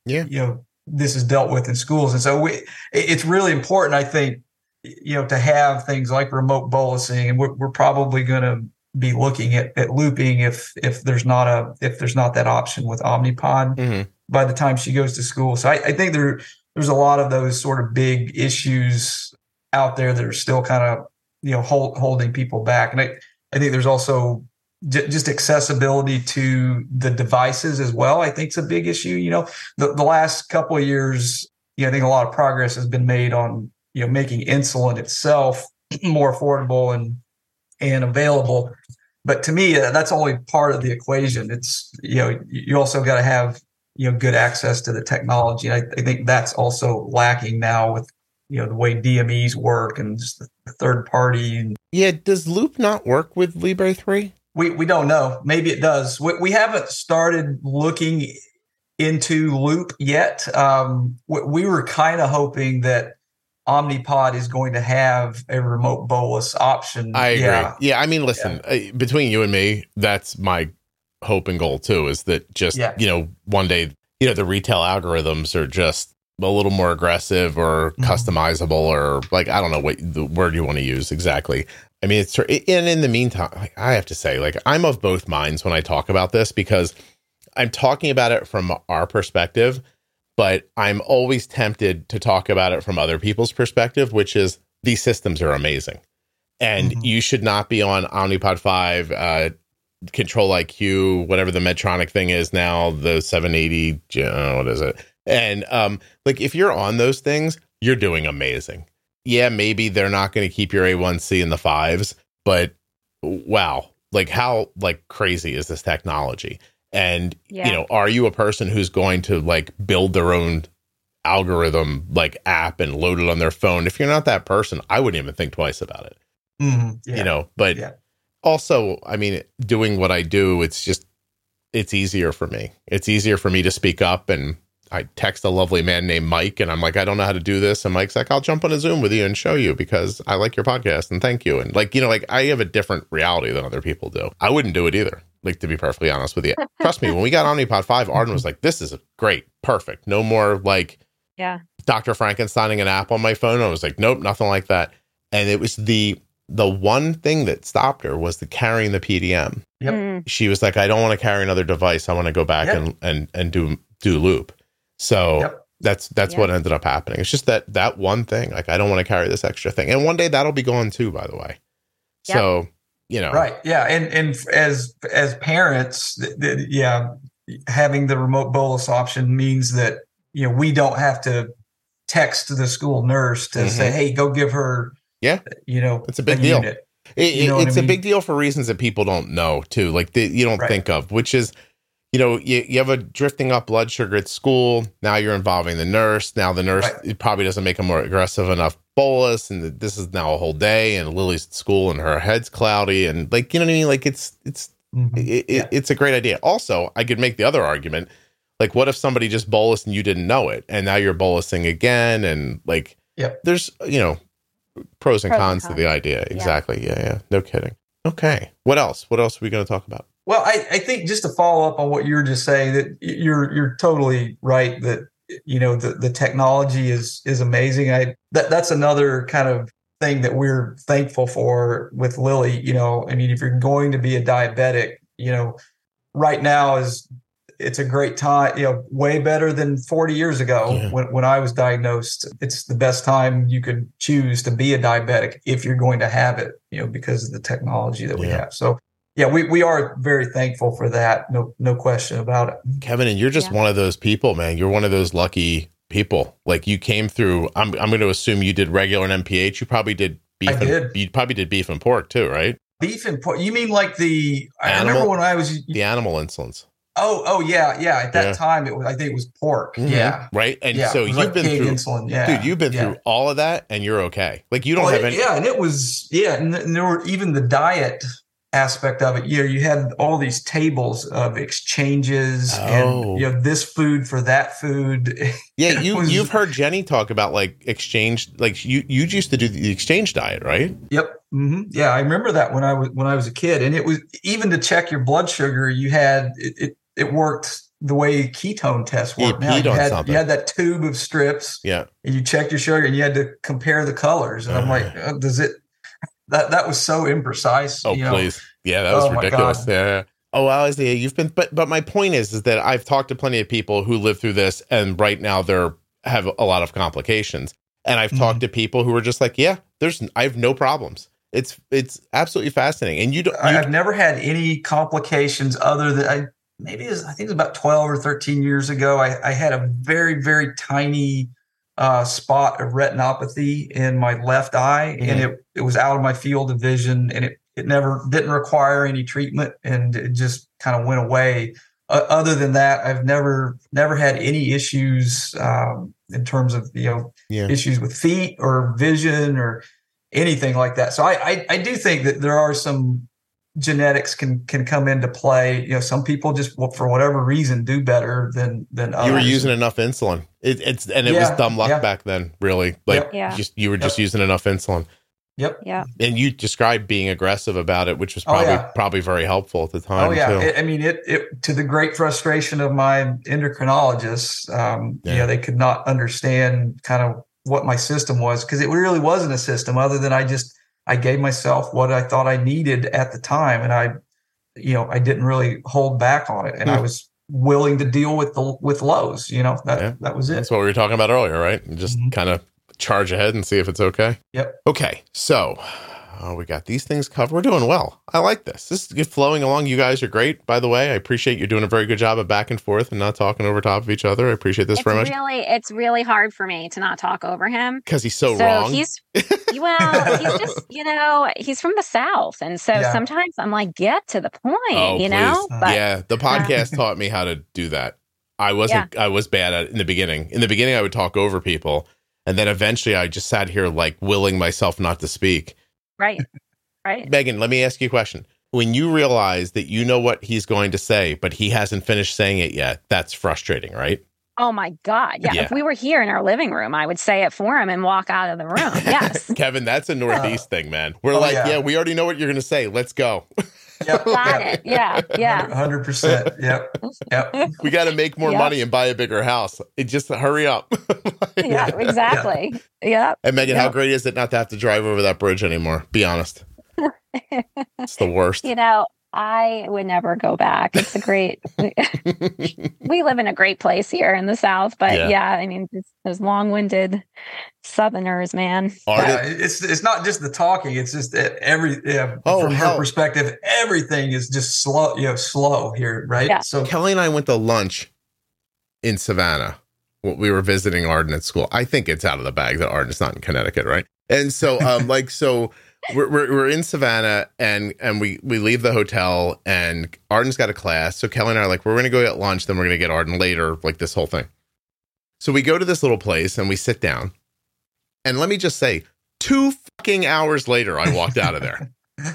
Yeah. you know, this is dealt with in schools. And so we, it's really important, I think, you know, to have things like remote bolusing, and we're, we're probably going to be looking at, at looping if if there's not a if there's not that option with Omnipod Mm-hmm. by the time she goes to school. So I, I think there there's a lot of those sort of big issues out there that are still kind of, you know, hold, holding people back. And I, I think there's also j- just accessibility to the devices as well. I think it's a big issue. You know, the, the last couple of years, you know, I think a lot of progress has been made on, you know, making insulin itself more affordable and and available. But to me, that's only part of the equation. It's, you know, you also got to have, you know, good access to the technology. And I, I think that's also lacking now with, you know, the way D M Es work and just the, the third party. And Yeah. Does Loop not work with Libre three? we, we don't know. Maybe it does. We, we haven't started looking into Loop yet. Um, we, we were kind of hoping that Omnipod is going to have a remote bolus option. I agree. Yeah. Yeah. I mean, listen, yeah. uh, between you and me, that's my hope and goal too, is that just, yeah. you know, one day, you know, the retail algorithms are just a little more aggressive or mm-hmm. customizable, or like, I don't know what the word you want to use exactly. I mean, it's, and in the meantime, like, I have to say, like, I'm of both minds when I talk about this, because I'm talking about it from our perspective, but I'm always tempted to talk about it from other people's perspective, which is these systems are amazing. And mm-hmm. you should not be on Omnipod five, uh, Control I Q, whatever the Medtronic thing is now, the seven eighty, uh, what is it? And um, like, if you're on those things, you're doing amazing. Yeah, maybe they're not going to keep your A one C in the fives, but wow, like how like crazy is this technology? And, yeah. you know, are you a person who's going to like build their own algorithm, like app, and load it on their phone? If you're not that person, I wouldn't even think twice about it, mm-hmm. yeah. you know, but yeah. also, I mean, doing what I do, it's just, it's easier for me. It's easier for me to speak up, and I text a lovely man named Mike, and I'm like, I don't know how to do this. And Mike's like, I'll jump on a Zoom with you and show you because I like your podcast and thank you. And like, you know, like I have a different reality than other people do. I wouldn't do it either. Like, to be perfectly honest with you, trust me, when we got Omnipod five, Arden was like, this is great. Perfect. No more like yeah, Doctor Frankensteining an app on my phone. I was like, nope, nothing like that. And it was the, the one thing that stopped her was the carrying the P D M. Yep. Mm. She was like, I don't want to carry another device. I want to go back yep. and, and, and do, do Loop. So yep. that's, that's yep. what ended up happening. It's just that, that one thing, like, I don't want to carry this extra thing. And one day that'll be gone too, by the way. Yep. So, you know, right. Yeah. And, and as, as parents, th- th- yeah, having the remote bolus option means that, you know, we don't have to text the school nurse to mm-hmm. say, hey, go give her, yeah, you know, it's a big a deal. It, you know it's I mean? a big deal for reasons that people don't know too. Like the, you don't right. think of, which is, you know, you, you have a drifting up blood sugar at school. Now you're involving the nurse. Now the nurse right. it probably doesn't make a more aggressive enough bolus. And this is now a whole day, and Lily's at school and her head's cloudy. And like, you know what I mean? Like it's, it's, mm-hmm. it, yeah. it, it's a great idea. Also, I could make the other argument. Like, what if somebody just bolused and you didn't know it? And now you're bolusing again. And like, yep. there's, you know, pros and pros cons, and cons to the idea. Exactly. Yeah. yeah. Yeah. No kidding. Okay. What else? What else are we going to talk about? Well, I, I think just to follow up on what you were just saying, that you're you're totally right that, you know, the, the technology is is amazing. I that that's another kind of thing that we're thankful for with Lily. You know, I mean, if you're going to be a diabetic, you know, right now is it's a great time, you know, way better than forty years ago yeah. when, when I was diagnosed. It's the best time you could choose to be a diabetic if you're going to have it, you know, because of the technology that we yeah. have. So yeah, we, we are very thankful for that. No, no question about it. Kevin, and you're just yeah. one of those people, man. You're one of those lucky people. Like, you came through, I'm I'm going to assume you did regular and M P H. You probably did beef. I and, did. You probably did beef and pork too, right? Beef and pork. You mean like the, animal, I remember when I was. The animal insulins. Oh, oh yeah, yeah. At that yeah. time, it was, I think it was pork. Mm-hmm. Yeah, right. And yeah. so you've like been through, insulin. Yeah, dude. You've been yeah. through all of that, and you're okay. Like, you don't well, have it, any. Yeah, and it was yeah, and, and there were even the diet aspect of it. You know, you had all these tables of exchanges, oh. and you know, this food for that food. Yeah, you was, you've heard Jenny talk about like exchange. Like you you used to do the exchange diet, right? Yep. Mm-hmm. Yeah, I remember that when I was when I was a kid, and it was even to check your blood sugar. You had it. it It worked the way ketone tests You work. Now, peed you on had, something. you had that tube of strips, Yeah. and you checked your sugar, and you had to compare the colors. And I'm like, oh, does it? That that was so imprecise. Oh, you know? please. Yeah, that was Oh, my ridiculous. God. Yeah. Oh, well, Isaiah, you've been, but but my point is, is that I've talked to plenty of people who live through this, and right now they're have a lot of complications. And I've Mhm. talked to people who are just like, yeah, there's, I have no problems. It's it's absolutely fascinating. And you don't, you, I- I've never had any complications other than I maybe it was, I think it was about twelve or thirteen years ago. I, I had a very, very tiny uh, spot of retinopathy in my left eye, Mhm. and it, it was out of my field of vision, and it, it never didn't require any treatment, and it just kind of went away. Uh, other than that, I've never never had any issues um, in terms of you know yeah. issues with feet or vision or anything like that. So I, I, I do think that there are some genetics can can come into play. You know, some people just for whatever reason do better than than others. You were using enough insulin. It, it's and it was Yeah, dumb luck yeah. back then, really. Like Yep. Yeah. just you were just Yep. using enough insulin. Yep. Yeah. And you described being aggressive about it, which was Oh, probably yeah. probably very helpful at the time. Oh yeah. too. I- I mean, it, it to the great frustration of my endocrinologists. Um, Yeah. You know, they could not understand kind of what my system was because it really wasn't a system other than I just I gave myself what I thought I needed at the time, and I, you know, I didn't really hold back on it, and Hmm. I was willing to deal with the with lows. You know, that Yeah. that was it. That's what we were talking about earlier, right? And just Mhm. kind of charge ahead and see if it's okay. Yep. Okay, so oh, we got these things covered. We're doing well. I like this. This is good flowing along. You guys are great, by the way. I appreciate you doing a very good job of back and forth and not talking over top of each other. I appreciate this It's very much really, it's really hard for me to not talk over him. because he's so, So wrong. he's well, he's just, you know, he's from the South, and so Yeah. sometimes I'm like, get to the point, Oh, you know. please. But yeah, the podcast taught me how to do that. I wasn't. I was bad at it in the beginning. In the beginning, I would talk over people, and then eventually, I just sat here like willing myself not to speak. right, right. Megan, let me ask you a question. When you realize that you know what he's going to say, but he hasn't finished saying it yet, that's frustrating, right? Oh my God, yeah. Yeah. If we were here in our living room, I would say it for him and walk out of the room. Yes, Kevin, that's a Northeast thing, man. We're oh, like, yeah. yeah. we already know what you're going to say. Let's go. Yep. got Yep. it. Yeah, yeah. Hundred percent. Yep. Yep. We got to make more Yeah. money and buy a bigger house. It just hurry up. Yeah, exactly. Yeah. And Megan, how Yeah. great is it not to have to drive over that bridge anymore? Be honest. It's the worst. You know, I would never go back. It's a great, we live in a great place here in the South, but Yeah. yeah, I mean, it's those long winded Southerners, man. Are Yeah, they- it's it's not just the talking; it's just that every yeah, Oh, from hell. her perspective, everything is just slow. You know, slow here, right? Yeah. So Kelly and I went to lunch in Savannah. Well, we were visiting Arden at school. I think it's out of the bag that Arden's not in Connecticut, right? And so, um, like, so we're, we're we're in Savannah, and and we we leave the hotel, and Arden's got a class. So Kelly and I are like, we're gonna go get lunch, then we're gonna get Arden later, like this whole thing. So we go to this little place and we sit down, and let me just say, two fucking hours later, I walked out of there.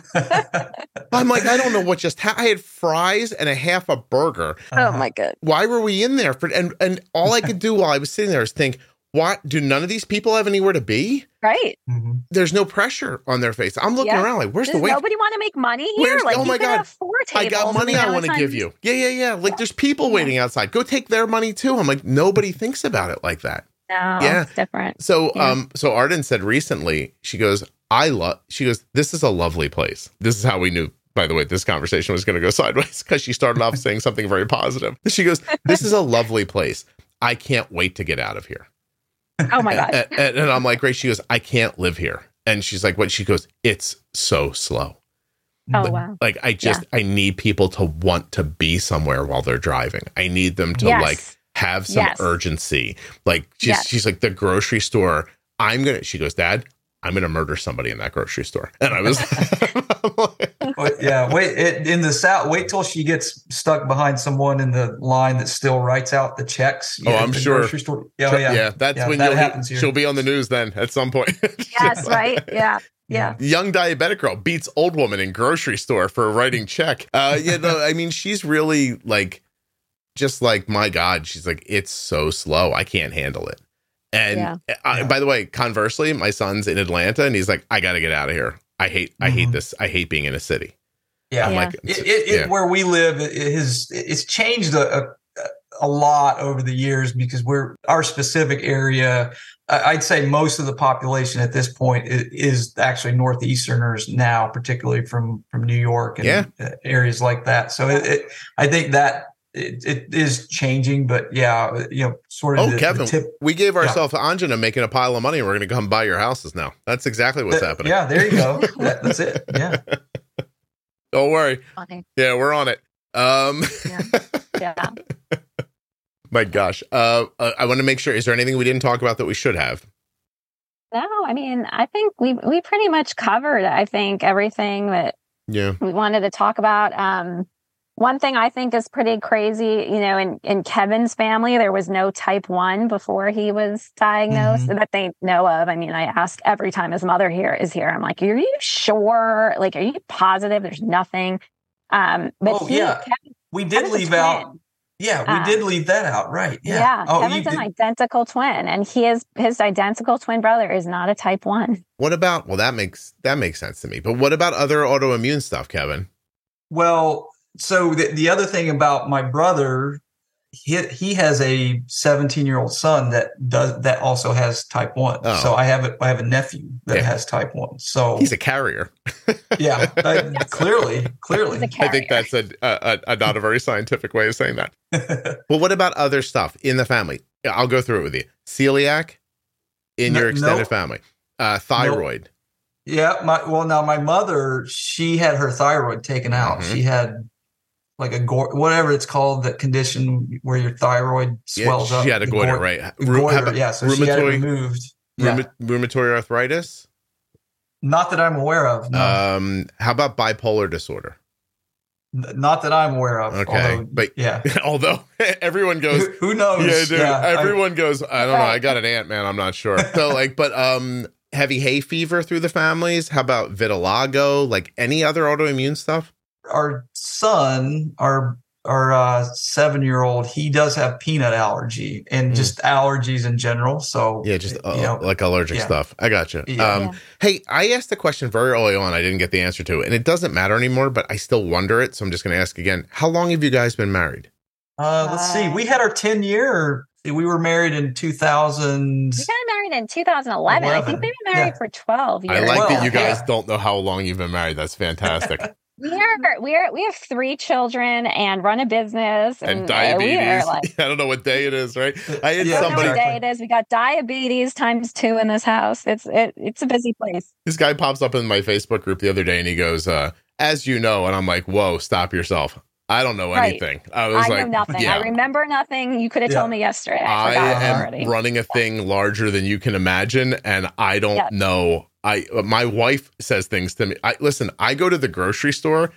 I'm like, I don't know what just ha- I had fries and a half a burger. Oh my God. Why were we in there for? And and all I could do while I was sitting there is think, what? Do none of these people have anywhere to be? Right. Mhm. There's no pressure on their face. I'm looking Yeah. around like, where's Does the wait? nobody want to make money here? Where's- like, oh you my could God. have four I tables. got money and the I amount want to of give time- you. Yeah, yeah, yeah. Like there's people Yeah. waiting outside. Go take their money too. I'm like, nobody thinks about it like that. No, Yeah. it's different. So, Yeah. um, so Arden said recently, she goes, I love, she goes, this is a lovely place. This is how we knew, by the way, this conversation was going to go sideways because she started off saying something very positive. She goes, this is a lovely place. I can't wait to get out of here. Oh my God. And, and, and I'm like, great. She goes, I can't live here. And she's like, what? She goes, it's so slow. Oh, Like- wow. Like, I just, I need people to want to be somewhere while they're driving. I need them to Yes. like have some Yes. urgency. Like she's, Yes. she's like the grocery store. I'm going to, she goes, Dad, I'm going to murder somebody in that grocery store. And I was, But, yeah, wait it, in the South. Wait till she gets stuck behind someone in the line that still writes out the checks. Oh, at I'm the sure. grocery store. Yeah, oh, yeah. yeah, that's Yeah, when that you'll, happens here. she'll be on the news then at some point. Yes, right. Yeah. Yeah. Young diabetic girl beats old woman in grocery store for writing check. Uh, you know, I mean, she's really like, just like, my God, she's like, it's so slow. I can't handle it. And Yeah. I, Yeah. by the way, conversely, my son's in Atlanta and he's like, I got to get out of here. I hate, I hate Mhm. this. I hate being in a city. yeah. I'm Yeah. like, It, it, it, yeah. Where we live, it has it's changed a, a a lot over the years because we're our specific area. I'd say most of the population at this point is, is actually Northeasterners now, particularly from, from New York and yeah. areas like that. So it, it, I think that it, it is changing, but yeah, you know, sort of. Oh, the, Kevin, the tip, we gave ourselves yeah. Anjana making a pile of money. And we're going to come buy your houses now. That's exactly what's that, happening. Yeah, there you go. that, that's it. Yeah. Don't worry. Funny. Yeah, we're on it. Um, Yeah. yeah. My gosh. Uh, uh, I want to make sure, is there anything we didn't talk about that we should have? No, I mean, I think we we pretty much covered, I think, everything that Yeah. we wanted to talk about. Um, one thing I think is pretty crazy, you know, in, in Kevin's family, there was no type one before he was diagnosed Mhm. that they know of. I mean, I ask every time his mother here is here, I'm like, are you sure? Like, are you positive there's nothing? Um, but Oh, he, yeah. Kevin, We did Kevin's a leave out. twin. Yeah, we Um, did leave that out. Right. Yeah. Yeah, Oh, you Kevin's an did. identical twin, and he is his identical twin brother is not a type one. What about, well, that makes, that makes sense to me. But what about other autoimmune stuff, Kevin? Well, so the, the other thing about my brother, he, he has a seventeen year old son that does that also has type one. Oh. So I have a, I have a nephew that Yeah. has type one. So He's a carrier. yeah, I, clearly, clearly. He's a I think carrier. that's a, a, a not a very scientific way of saying that. Well, what about other stuff in the family? Yeah, I'll go through it with you. Celiac in No- your extended nope. family. Uh, thyroid. Yeah, my well now my mother, she had her thyroid taken out. Mhm. She had like a gore, whatever it's called, that condition where your thyroid swells yeah, up. she had a The goiter, goiter- right? the Ru- how goiter, about yeah, so she had it rheumatoid, removed. Yeah. rheuma- rheumatoid arthritis. Not that I'm aware of. No. Um, how about bipolar disorder? N- Not that I'm aware of. Okay, although, but yeah. although everyone goes, Who, who knows? yeah, dude, Yeah, I- everyone goes, I don't know, I got an aunt, man, I'm not sure. So like, but um, heavy hay fever through the families. How about vitiligo? Like any other autoimmune stuff? our son, our our uh, seven year old, he does have peanut allergy and Mm. just allergies in general. So Yeah, just uh, you know, like allergic yeah. stuff. I got you. Yeah. Um, Yeah. Hey, I asked a question very early on. I didn't get the answer to it, and it doesn't matter anymore. But I still wonder it, so I'm just going to ask again. How long have you guys been married? uh, let's see. We had our ten year. We were married in two thousand. We got married in two thousand eleven. I think eleven. we've been married Yeah. for twelve years. I like Well, that you guys yeah. don't know how long you've been married. That's fantastic. We are we are we have three children and run a business And and, uh, we diabetes. are like I don't know what day it is, right? I had Yeah, I don't know somebody. what exactly. day it is. We got diabetes times two in this house. It's it, it's a busy place. This guy pops up in my Facebook group the other day, and he goes, uh, "As you know," and I'm like, "Whoa, stop yourself! I don't know Right. anything." I was I like, know nothing. "Yeah." I remember nothing. You could have Yeah. told me yesterday. I, I forgot am already. running a thing larger than you can imagine, and I don't Yeah. know. I my wife says things to me. I listen. I go to the grocery store,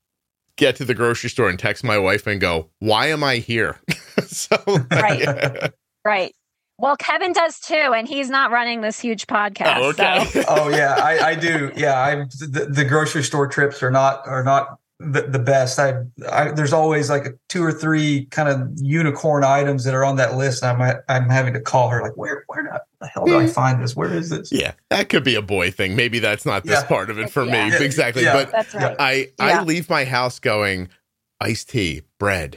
get to the grocery store, and text my wife and go, "Why am I here?" so Right. Right. Well, Kevin does too, and he's not running this huge podcast. Oh, okay. So. Oh yeah, I, I do. Yeah, I the, the grocery store trips are not are not the, the best. I, I there's always like a two or three kind of unicorn items that are on that list. And I'm I'm having to call her like, where where the hell do I find this? Where is this? Yeah, that could be a boy thing. Maybe that's not this Yeah. part of it for me. Yeah. Exactly. Yeah. But That's right. I I Yeah. leave my house going iced tea, bread.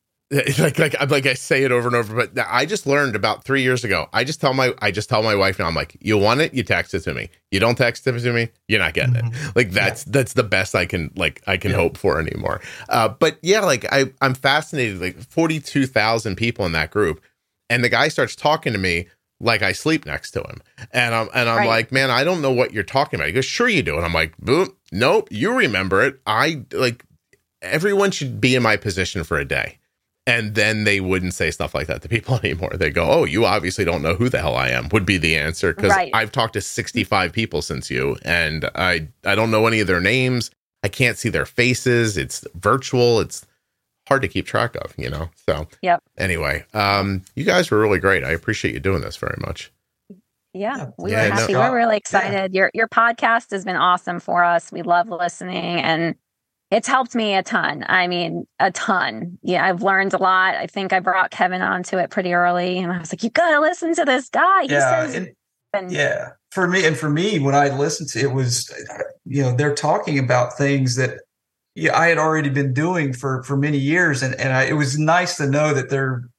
Like like I'm like I say it over and over, but I just learned about three years ago. I just tell my I just tell my wife now. I'm like, you want it, you text it to me. You don't text it to me, you're not getting it. Like that's that's the best I can like I can Yeah. hope for anymore. Uh, but yeah, like I I'm fascinated. Like forty-two thousand people in that group, and the guy starts talking to me like I sleep next to him, and I'm and I'm Right. like, man, I don't know what you're talking about. He goes, sure you do, and I'm like, boom, nope, you remember it. I like everyone should be in my position for a day. And then they wouldn't say stuff like that to people anymore. They go, oh, you obviously don't know who the hell I am, would be the answer. Because Right. I've talked to sixty-five people since you, and I I don't know any of their names. I can't see their faces. It's virtual. It's hard to keep track of, you know? So Yep. anyway, um, you guys were really great. I appreciate you doing this very much. Yeah, we Yeah, were no- happy. We're really excited. Your your podcast has been awesome for us. We love listening, and it's helped me a ton. I mean, a ton. Yeah, I've learned a lot. I think I brought Kevin onto it pretty early, and I was like, "You gotta listen to this guy." He Yeah, says, and, and- yeah. For me, and for me, when I listened to it, was you know they're talking about things that yeah I had already been doing for for many years, and and I, it was nice to know that they're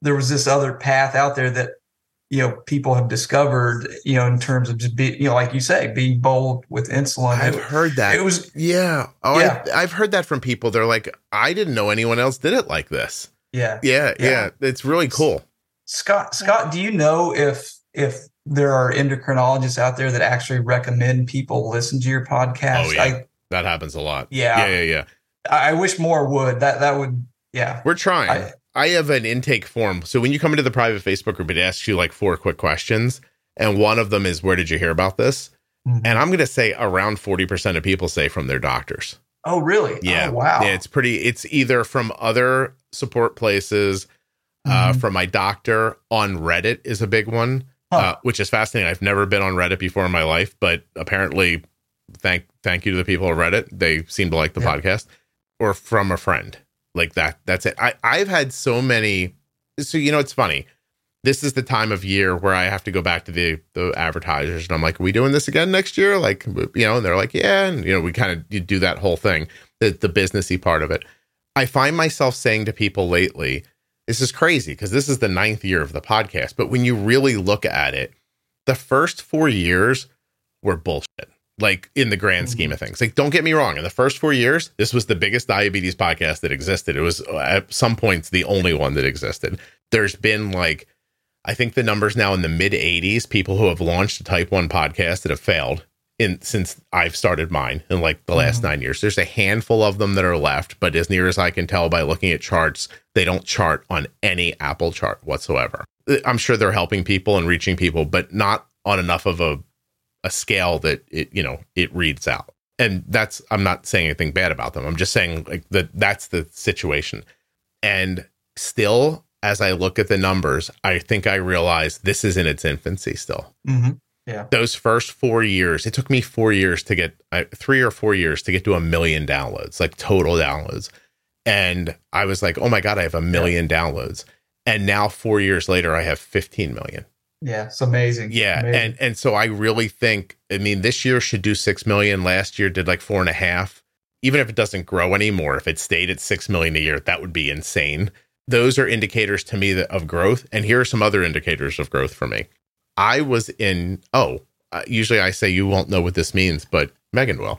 there was this other path out there that, you know, people have discovered, you know, in terms of just be, you know, like you say, being bold with insulin. I've it, heard that. It was, yeah. Oh, yeah. I, I've heard that from people. They're like, I didn't know anyone else did it like this. Yeah. Yeah. Yeah. Yeah. It's really cool. Scott, Scott, do you know if, if there are endocrinologists out there that actually recommend people listen to your podcast? Oh, yeah. I, that happens a lot. Yeah. Yeah. Yeah. Yeah. I, I wish more would. That, that would, yeah. We're trying. I, I have an intake form. So when you come into the private Facebook group, it asks you like four quick questions. And one of them is, where did you hear about this? Mm-hmm. And I'm going to say around forty percent of people say from their doctors. Oh, really? Yeah. Oh, wow. Yeah, it's pretty, it's either from other support places, mm-hmm. uh, from my doctor. On Reddit is a big one, huh. uh, which is fascinating. I've never been on Reddit before in my life, but apparently thank, thank you to the people at Reddit. They seem to like the yeah. podcast. Or from a friend. Like that, that's it. I, I've had so many. So, you know, it's funny. This is the time of year where I have to go back to the, the advertisers and I'm like, are we doing this again next year? Like, you know, and they're like, yeah. And, you know, we kind of do that whole thing, the, the businessy part of it. I find myself saying to people lately, this is crazy because this is the ninth year of the podcast. But when you really look at it, the first four years were bullshit. Like in the grand scheme of things, like, don't get me wrong. In the first four years, this was the biggest diabetes podcast that existed. It was at some points the only one that existed. There's been like, I think the numbers now in the mid eighties, people who have launched a type one podcast that have failed in since I've started mine in like the last mm-hmm. nine years. There's a handful of them that are left, but as near as I can tell by looking at charts, they don't chart on any Apple chart whatsoever. I'm sure they're helping people and reaching people, but not on enough of a a scale that it, you know, it reads out. And that's, I'm not saying anything bad about them. I'm just saying like that that's the situation. And still, as I look at the numbers, I think I realize this is in its infancy still. Mm-hmm. Yeah. Those first four years, it took me four years to get uh, three or four years to get to a million downloads, like total downloads. And I was like, oh my God, I have a million yeah. downloads. And now four years later, I have fifteen million. Yeah, it's amazing. Yeah, amazing. and and so I really think, I mean, this year should do six million. Last year did like four and a half. Even if it doesn't grow anymore, if it stayed at six million a year, that would be insane. Those are indicators to me that, of growth. And here are some other indicators of growth for me. I was in, oh, uh, usually I say you won't know what this means, but Megan will.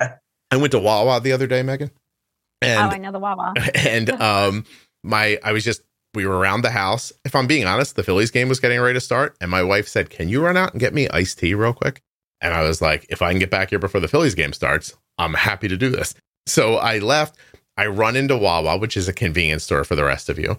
I went to Wawa the other day, Megan. And, oh, I know the Wawa. and um, my, I was just, we were around the house. If I'm being honest, the Phillies game was getting ready to start. And my wife said, can you run out and get me iced tea real quick? And I was like, if I can get back here before the Phillies game starts, I'm happy to do this. So I left. I run into Wawa, which is a convenience store for the rest of you.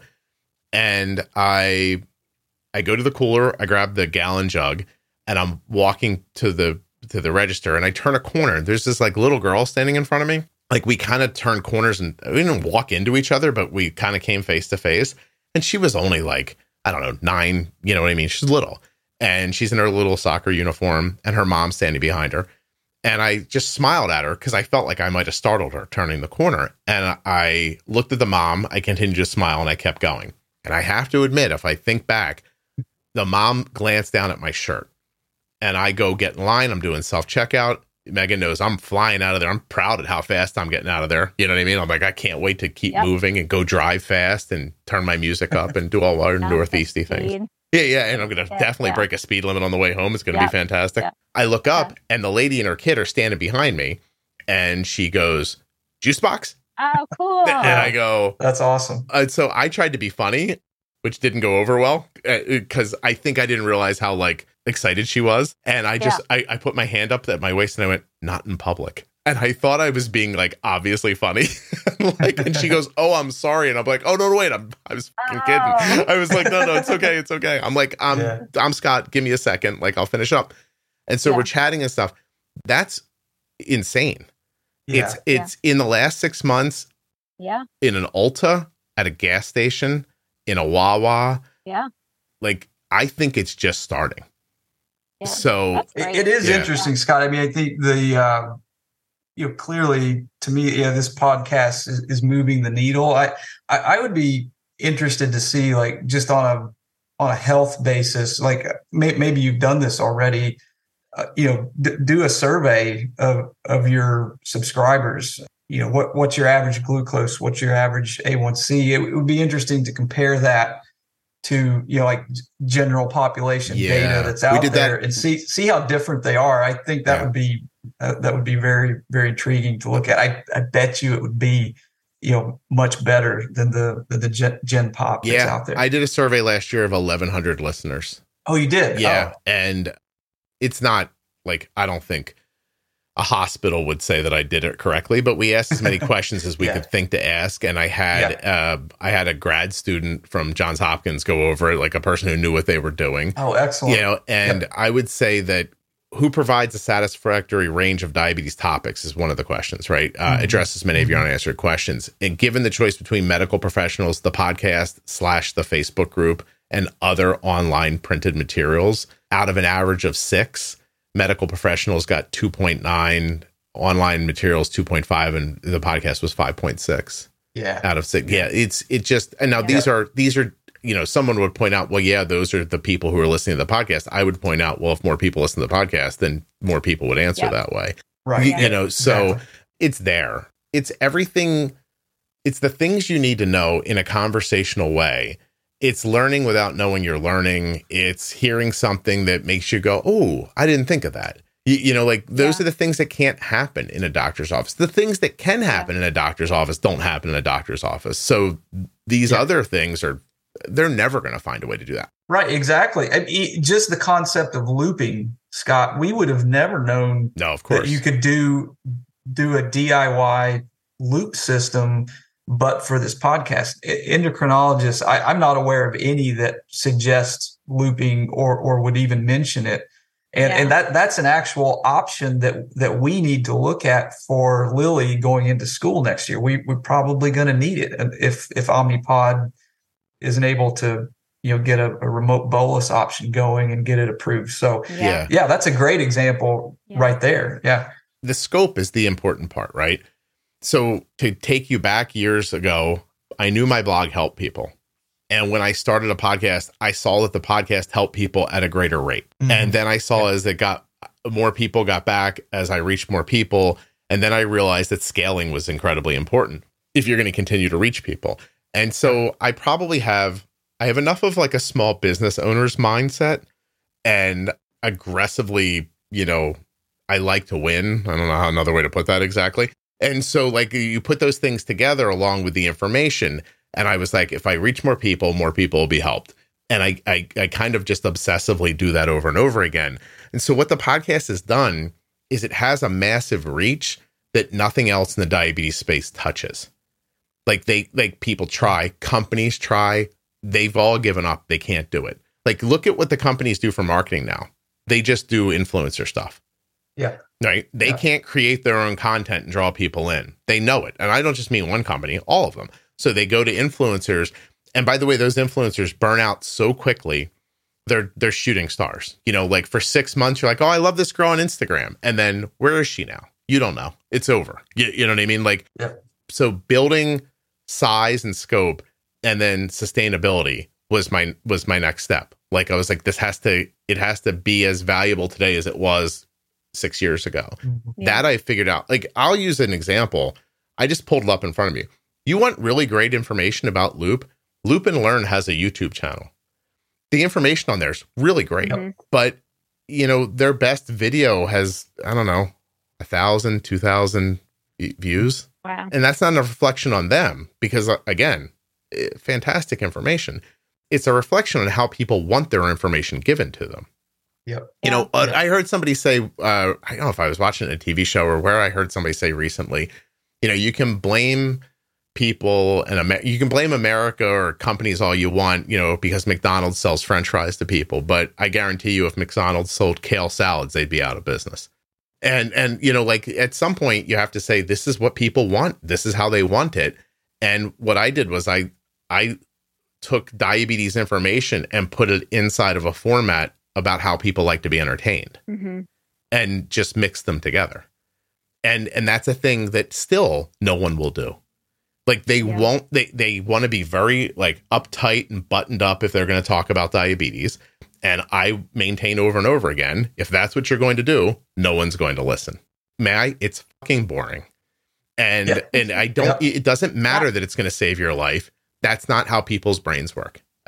And I I go to the cooler. I grab the gallon jug and I'm walking to the to the register. And I turn a corner. There's this like little girl standing in front of me. Like we kind of turned corners and we didn't walk into each other, but we kind of came face to face. And she was only like, I don't know, nine, you know what I mean? She's little. And she's in her little soccer uniform and her mom's standing behind her. And I just smiled at her because I felt like I might have startled her turning the corner. And I looked at the mom. I continued to smile and I kept going. And I have to admit, if I think back, the mom glanced down at my shirt and I go get in line. I'm doing self-checkout. Megan knows I'm flying out of there. I'm proud at how fast I'm getting out of there. You know what I mean? I'm like, I can't wait to keep yep. moving and go drive fast and turn my music up and do all our northeasty things. Yeah, yeah. And I'm going to yeah, definitely yeah. break a speed limit on the way home. It's going to yep. be fantastic. Yep. I look up yep. and the lady and her kid are standing behind me and she goes, juice box? Oh, cool. And I go, that's awesome. Uh, so I tried to be funny, which didn't go over well because uh, I think I didn't realize how like excited she was. And I just, yeah. I, I put my hand up at my waist and I went, not in public. And I thought I was being like obviously funny. like, and she goes, oh, I'm sorry. And I'm like, oh, no, no, wait. I'm, I was fucking kidding. Oh. I was like, no, no, it's okay. It's okay. I'm like, I'm, yeah. I'm Scott. Give me a second. Like, I'll finish up. And so yeah. we're chatting and stuff. That's insane. Yeah. It's, it's yeah. in the last six months. Yeah. In an Ulta, at a gas station, in a Wawa. Yeah. Like, I think it's just starting. Yeah. So it, it is yeah. interesting, Scott. I mean, I think the, uh, you know, clearly to me, yeah, this podcast is, is moving the needle. I, I, I would be interested to see, like, just on a, on a health basis, like may, maybe you've done this already, uh, you know, d- do a survey of, of your subscribers. You know, what, what's your average glucose? What's your average A one C? It, it would be interesting to compare that to, you know, like general population Yeah. data that's We out did there that- and see see how different they are. I think that Yeah. would be uh, that would be very, very intriguing to look at. I, I bet you it would be, you know, much better than the than the gen, gen pop that's Yeah. out there. I did a survey last year of eleven hundred listeners. oh, you did? Yeah. Oh. And it's not like, I don't think a hospital would say that I did it correctly, but we asked as many questions as we Yeah. could think to ask. And I had, uh, I had a grad student from Johns Hopkins go over it, like a person who knew what they were doing, Oh, excellent. you know, and Yep. I would say that who provides a satisfactory range of diabetes topics is one of the questions, right? Uh, Mhm. addresses many of your unanswered questions. And given the choice between medical professionals, the podcast slash the Facebook group, and other online printed materials, out of an average of six, medical professionals got two point nine, online materials two point five, and the podcast was five point six Yeah. out of six. Yeah, it's it just, and now Yeah. these are these are you know, someone would point out, well, yeah, those are the people who are listening to the podcast. I would point out, well, if more people listen to the podcast, then more people would answer Yep. that way. Right. You, you know, so Exactly. it's there. It's everything. It's the things you need to know in a conversational way. It's learning without knowing you're learning. It's hearing something that makes you go, oh, I didn't think of that. You, you know, like those Yeah. are the things that can't happen in a doctor's office. The things that can happen in a doctor's office don't happen in a doctor's office. So these Yeah. other things are, they're never going to find a way to do that. Right. Exactly. I mean, just the concept of looping, Scott, we would have never known No, of that course. you could do do a D I Y loop system, but for this podcast. Endocrinologists, I, I'm not aware of any that suggest looping or or would even mention it. And Yeah. and that that's an actual option that that we need to look at for Lily going into school next year. We we're probably going to need it and if if Omnipod isn't able to, you know, get a, a remote bolus option going and get it approved. So yeah. yeah, that's a great example Yeah. right there. Yeah. The scope is the important part, right? So to take you back years ago, I knew my blog helped people. And when I started a podcast, I saw that the podcast helped people at a greater rate. Mhm. And then I saw as it got more people got back, as I reached more people. And then I realized that scaling was incredibly important if you're going to continue to reach people. And so I probably have, I have enough of like a small business owner's mindset and aggressively, you know, I like to win. I don't know how another way to put that exactly. And so like you put those things together along with the information. And I was like, if I reach more people, more people will be helped. And I, I, I kind of just obsessively do that over and over again. And so what the podcast has done is it has a massive reach that nothing else in the diabetes space touches. Like they, like people try, companies try, they've all given up. They can't do it. Like, look at what the companies do for marketing now. They just do influencer stuff. Yeah. Right. They Yeah. can't create their own content and draw people in. They know it. And I don't just mean one company, all of them. So they go to influencers. And by the way, those influencers burn out so quickly. They're they're shooting stars. You know, like for six months, you're like, oh, I love this girl on Instagram. And then where is she now? You don't know. It's over. You, you know what I mean? Like, Yeah. so building size and scope and then sustainability was my was my next step. Like I was like, this has to it has to be as valuable today as it was six years ago. Mhm. That I figured out. Like, I'll use an example. I just pulled it up in front of you. You want really great information about Loop? Loop and Learn has a YouTube channel. The information on there is really great, Mhm. but you know, their best video has, I don't know, a thousand, two thousand views. Wow. And that's not a reflection on them because, uh, again, eh, fantastic information. It's a reflection on how people want their information given to them. Yep. You know, uh, Yeah. I heard somebody say, uh, I don't know if I was watching a T V show or where I heard somebody say recently, you know, you can blame people and Amer- you can blame America or companies all you want, you know, because McDonald's sells French fries to people. But I guarantee you, if McDonald's sold kale salads, they'd be out of business. And, and, you know, like at some point you have to say, this is what people want. This is how they want it. And what I did was I, I took diabetes information and put it inside of a format about how people like to be entertained Mhm. and just mix them together. And, and that's a thing that still no one will do. Like they Yeah. won't, they, they want to be very like uptight and buttoned up if they're going to talk about diabetes. And I maintain over and over again, if that's what you're going to do, no one's going to listen. May I? It's fucking boring. And, Yeah. and I don't, Yeah. it doesn't matter that it's going to save your life. That's not how people's brains work.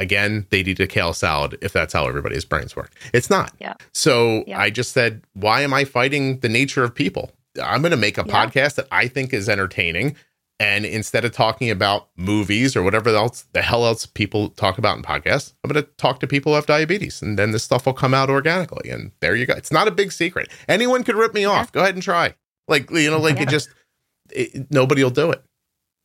again, they'd eat a kale salad if that's how everybody's brains work. It's not. Yeah. So yeah. I just said, why am I fighting the nature of people? I'm going to make a yeah. podcast that I think is entertaining. And instead of talking about movies or whatever else, the hell else people talk about in podcasts, I'm going to talk to people who have diabetes, and then this stuff will come out organically. And there you go. It's not a big secret. Anyone could rip me off. Yeah. Go ahead and try. Like, you know, like yeah. it just, it, nobody will do it.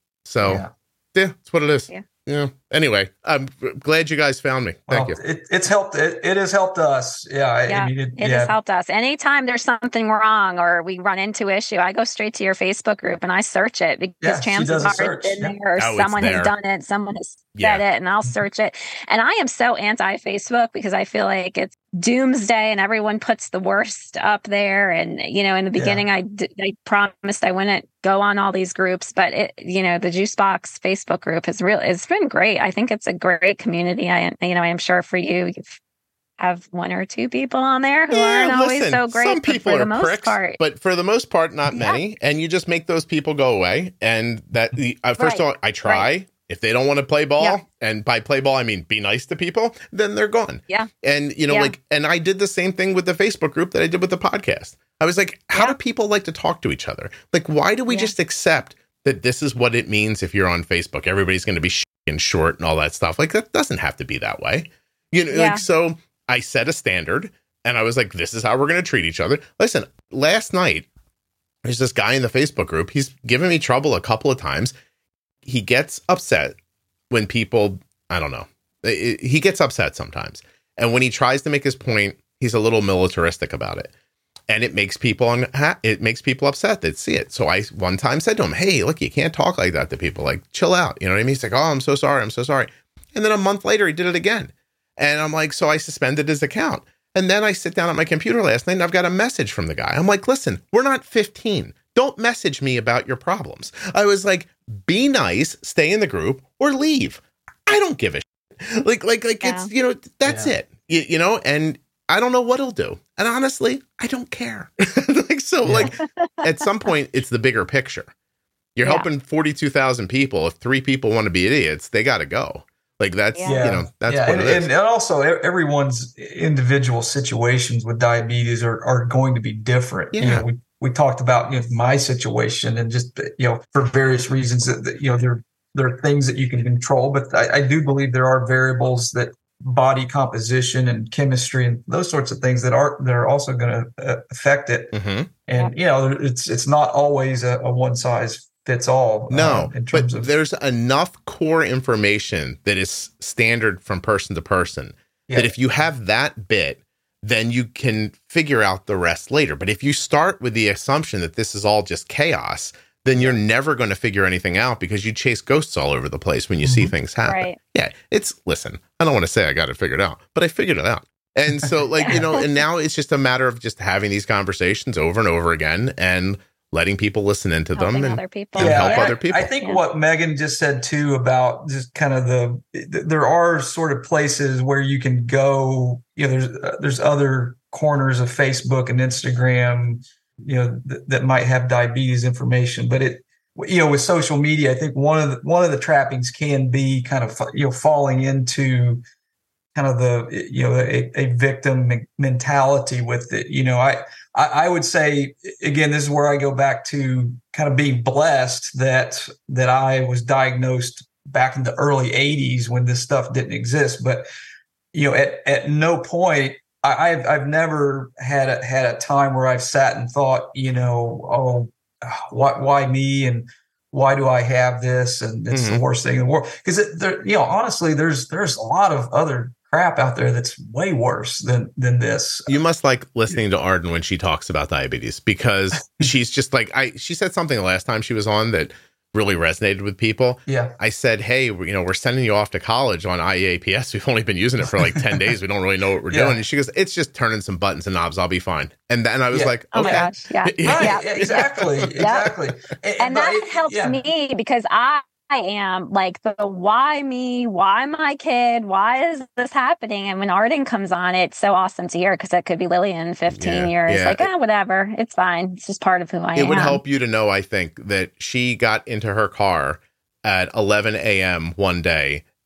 So yeah, yeah that's what it is. Yeah. Yeah. Anyway, I'm glad you guys found me. Thank well, you. It, it's helped. It, it has helped us. Yeah. yeah I mean, it, it yeah. has helped us. Anytime there's something wrong or we run into issue, I go straight to your Facebook group and I search it because yeah, chances are it's in there or oh, someone there. has done it, someone has yeah. said it, and I'll search it. And I am so anti-Facebook because I feel like it's doomsday and everyone puts the worst up there. And, you know, in the beginning, yeah. I, d- I promised I wouldn't go on all these groups, but it, you know, the Juicebox Facebook group is real. It's been great. I think it's a great community. I, you know, I am sure for you, you have one or two people on there who yeah, aren't always listen, so great. Some people for are the most pricks, part. but for the most part, not yeah. many. And you just make those people go away. And that the uh, first right. of all, I try. Right. If they don't want to play ball, yeah. and by play ball, I mean be nice to people, then they're gone. Yeah. And, you know, yeah. like, and I did the same thing with the Facebook group that I did with the podcast. I was like, how yeah. do people like to talk to each other? Like, why do we yeah. just accept that this is what it means if you're on Facebook? Everybody's going to be sh- and short and all that stuff. Like, that doesn't have to be that way. You know, yeah. like, so I set a standard and I was like, this is how we're going to treat each other. Listen, last night, there's this guy in the Facebook group. He's given me trouble a couple of times. He gets upset when people, I don't know, he gets upset sometimes. And when he tries to make his point, he's a little militaristic about it. And it makes people unha- it makes people upset that see it. So I one time said to him, hey, look, you can't talk like that to people. Like, chill out. You know what I mean? He's like, oh, I'm so sorry. I'm so sorry. And then a month later, he did it again. And I'm like, so I suspended his account. And then I sit down at my computer last night and I've got a message from the guy. I'm like, listen, we're not fifteen. Don't message me about your problems. I was like, be nice, stay in the group, or leave. I don't give a shit. Like, like, like yeah. it's, you know, that's yeah. it. You, you know, and I don't know what he'll do. And honestly, I don't care. like, so yeah. like at some point, it's the bigger picture. You're yeah. helping forty-two thousand people. If three people want to be idiots, they got to go. Like that's, yeah. you know, that's yeah. what and, it is. And also everyone's individual situations with diabetes are, are going to be different. Yeah. You know, we, we talked about, you know, my situation and just, you know, for various reasons that, that you know, there, there are things that you can control, but I, I do believe there are variables that body composition and chemistry and those sorts of things that are, that are also going to uh, affect it. Mm-hmm. And, you know, it's, it's not always a, a one size fits all. No, uh, in terms but of, there's enough core information that is standard from person to person yeah. that if you have that bit, then you can figure out the rest later. But if you start with the assumption that this is all just chaos, then you're never going to figure anything out because you chase ghosts all over the place when you mm-hmm. see things happen. Right. Yeah, it's, listen, I don't want to say I got it figured out, but I figured it out. And so like, you know, and now it's just a matter of just having these conversations over and over again and letting people listen into Helping them and, other people. and Yeah, help I- other people. I think Yeah. what Megan just said too about just kind of the there are sort of places where you can go. You know, there's uh, there's other corners of Facebook and Instagram, you know, th- that might have diabetes information, but it, you know, with social media, I think one of the one of the trappings can be kind of you know falling into kind of the you know a, a victim me- mentality with it. You know, I. I would say, again, this is where I go back to kind of being blessed that that I was diagnosed back in the early eighties when this stuff didn't exist. But, you know, at, at no point, I, I've I've never had a, had a time where I've sat and thought, you know, oh, why, why me and why do I have this? And it's Mhm. the worst thing in the world. Because, you know, honestly, there's there's a lot of other crap out there that's way worse than than this. You must like listening to Arden when she talks about diabetes because she's just like, I, she said something the last time she was on that really resonated with people. Yeah. I said, hey, you know, we're sending you off to college on I E A P S. We've only been using it for like ten days. We don't really know what we're Yeah. doing. And she goes, it's just turning some buttons and knobs. I'll be fine. And then I was Yeah. like, Oh okay. my gosh. Yeah. Right. Yeah. Exactly. Exactly. And but that it- helps yeah. me because I, I am like the why me, why my kid, why is this happening? And when Arden comes on, it's so awesome to hear because it could be Lily in fifteen Yeah, years. yeah. Like, ah, whatever. It's fine. It's just part of who I It am. would help you to know, I think, that she got into her car at eleven a.m. one day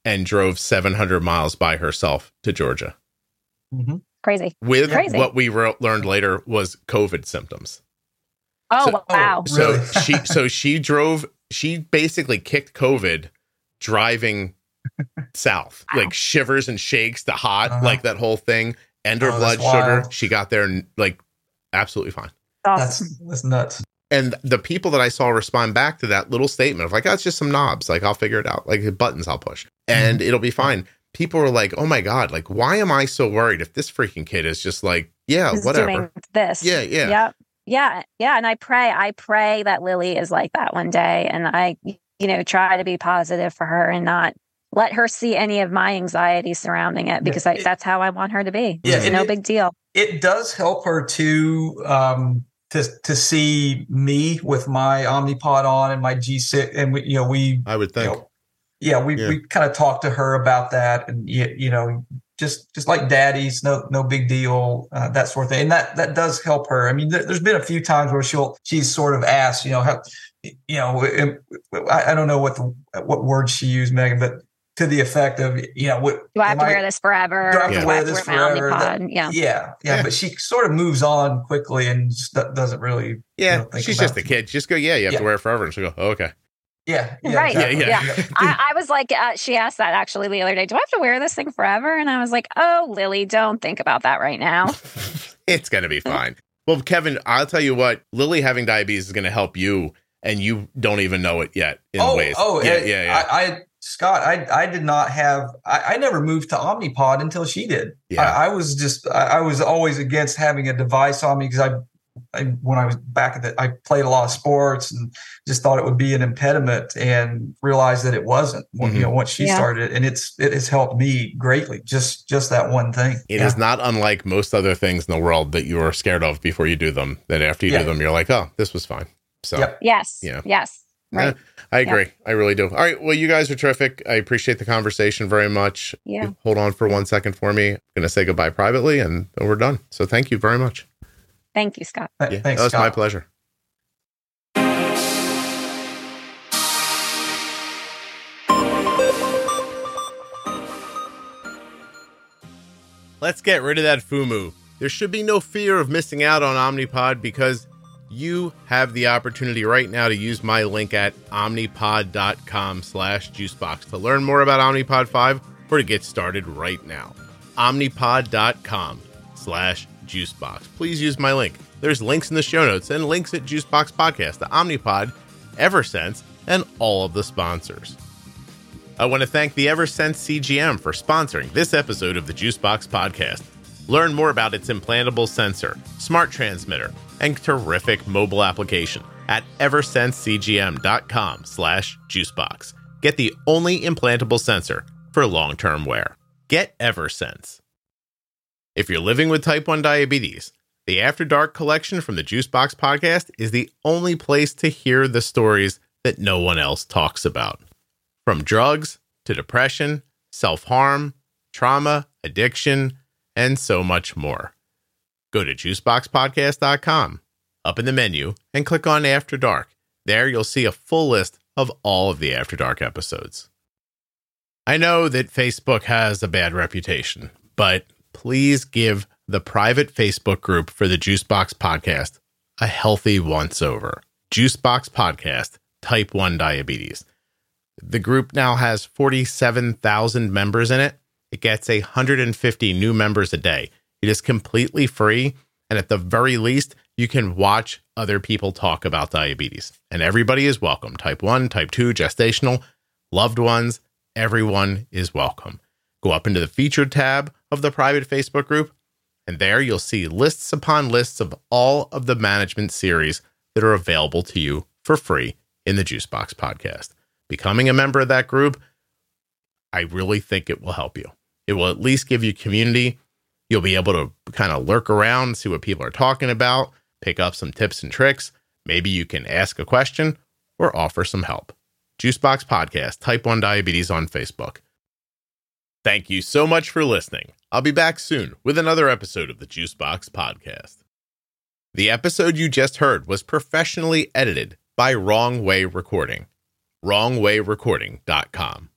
and drove seven hundred miles by herself to Georgia. Mm-hmm. Crazy. With Crazy. what we re- learned later was COVID symptoms. Oh, So- wow. Oh, So Really? she, so she drove, she basically kicked COVID driving south, Wow. like shivers and shakes to hot, Uh-huh. like that whole thing. And her Oh, blood that's sugar. wild. She got there and like absolutely fine. Awesome. That's that's nuts. And the people that I saw respond back to that little statement of like, oh, it's just some knobs. Like, I'll figure it out. Like buttons I'll push and Mm-hmm. it'll be fine. People were like, oh my God, like, why am I so worried if this freaking kid is just like, yeah, Is whatever. doing this. Yeah, yeah. Yep. Yeah. Yeah. And I pray, I pray that Lily is like that one day. And I, you know, try to be positive for her and not let her see any of my anxiety surrounding it because I, it- that's how I want her to be. Yeah, It's it- no it- big deal. It does help her to um to to see me with my Omnipod on and my G six, and we, you know, we I would you think. know, yeah, we Yeah. we kind of talked to her about that, and you, you know, just just like daddy's, no no big deal, uh, that sort of thing, and that that does help her. I mean, there, there's been a few times where she'll she's sort of asked, you know, how, you know, I, I don't know what the what words she used, Megan, but to the effect of, you know, what Do I have am to wear this forever? do I have to Do wear I have this my forever? Omnipod? That- yeah. yeah, yeah, Yeah. but she sort of moves on quickly and just do- doesn't really. Yeah, know, think she's about just a it. kid. Just go, yeah, you have Yeah. to wear it forever. And she'll go, oh, okay. Yeah, yeah, Right. exactly. Yeah, yeah. I, I was like, uh, she asked that actually the other day. Do I have to wear this thing forever? And I was like, oh, Lily, don't think about that right now. It's going to be fine. Well, Kevin, I'll tell you what, Lily having diabetes is going to help you, and you don't even know it yet in oh, ways. oh, yeah, and yeah, yeah. I, I Scott, I I did not have. I, I never moved to Omnipod until she did. Yeah. I, I was just. I, I was always against having a device on me because I, I, when I was back at the, I played a lot of sports and just thought it would be an impediment, and realized that it wasn't. When, Mhm. You know, once she Yeah. started, and it's it has helped me greatly. Just just that one thing. It Yeah. is not unlike most other things in the world that you are scared of before you do them. Then after you Yeah. do them, you're like, oh, this was fine. So Yep. Yes. Yeah. Yes. Right. I agree. I really do. All right. Well, you guys are terrific. I appreciate the conversation very much. Yeah. Hold on for one second for me. I'm going to say goodbye privately and then we're done. So thank you very much. Thank you, Scott. Th- Yeah, Thanks, that was my Scott. pleasure. Let's get rid of that FUMU. There should be no fear of missing out on Omnipod because you have the opportunity right now to use my link at omnipod.com slash juicebox to learn more about Omnipod five or to get started right now. Omnipod.com slash juicebox. Please use my link. There's links in the show notes and links at Juicebox Podcast, the Omnipod, Eversense, and all of the sponsors. I want to thank the Eversense C G M for sponsoring this episode of the Juicebox Podcast. Learn more about its implantable sensor, smart transmitter, and terrific mobile application at eversensecgm.com slash juicebox. Get the only implantable sensor for long-term wear. Get Eversense. If you're living with type one diabetes, the After Dark collection from the Juicebox Podcast is the only place to hear the stories that no one else talks about. From drugs to depression, self-harm, trauma, addiction, and so much more. Go to juicebox podcast dot com, up in the menu, and click on After Dark. There you'll see a full list of all of the After Dark episodes. I know that Facebook has a bad reputation, but please give the private Facebook group for the Juicebox Podcast a healthy once-over. Juicebox Podcast, Type one Diabetes. The group now has forty-seven thousand members in it. It gets one hundred fifty new members a day. It is completely free, and at the very least, you can watch other people talk about diabetes. And everybody is welcome. Type one, type two, gestational, loved ones, everyone is welcome. Go up into the featured tab of the private Facebook group, and there you'll see lists upon lists of all of the management series that are available to you for free in the Juicebox Podcast. Becoming a member of that group, I really think it will help you. It will at least give you community. You'll be able to kind of lurk around, see what people are talking about, pick up some tips and tricks. Maybe you can ask a question or offer some help. Juicebox Podcast, Type one Diabetes on Facebook. Thank you so much for listening. I'll be back soon with another episode of the Juicebox Podcast. The episode you just heard was professionally edited by Wrong Way Recording. wrong way recording dot com.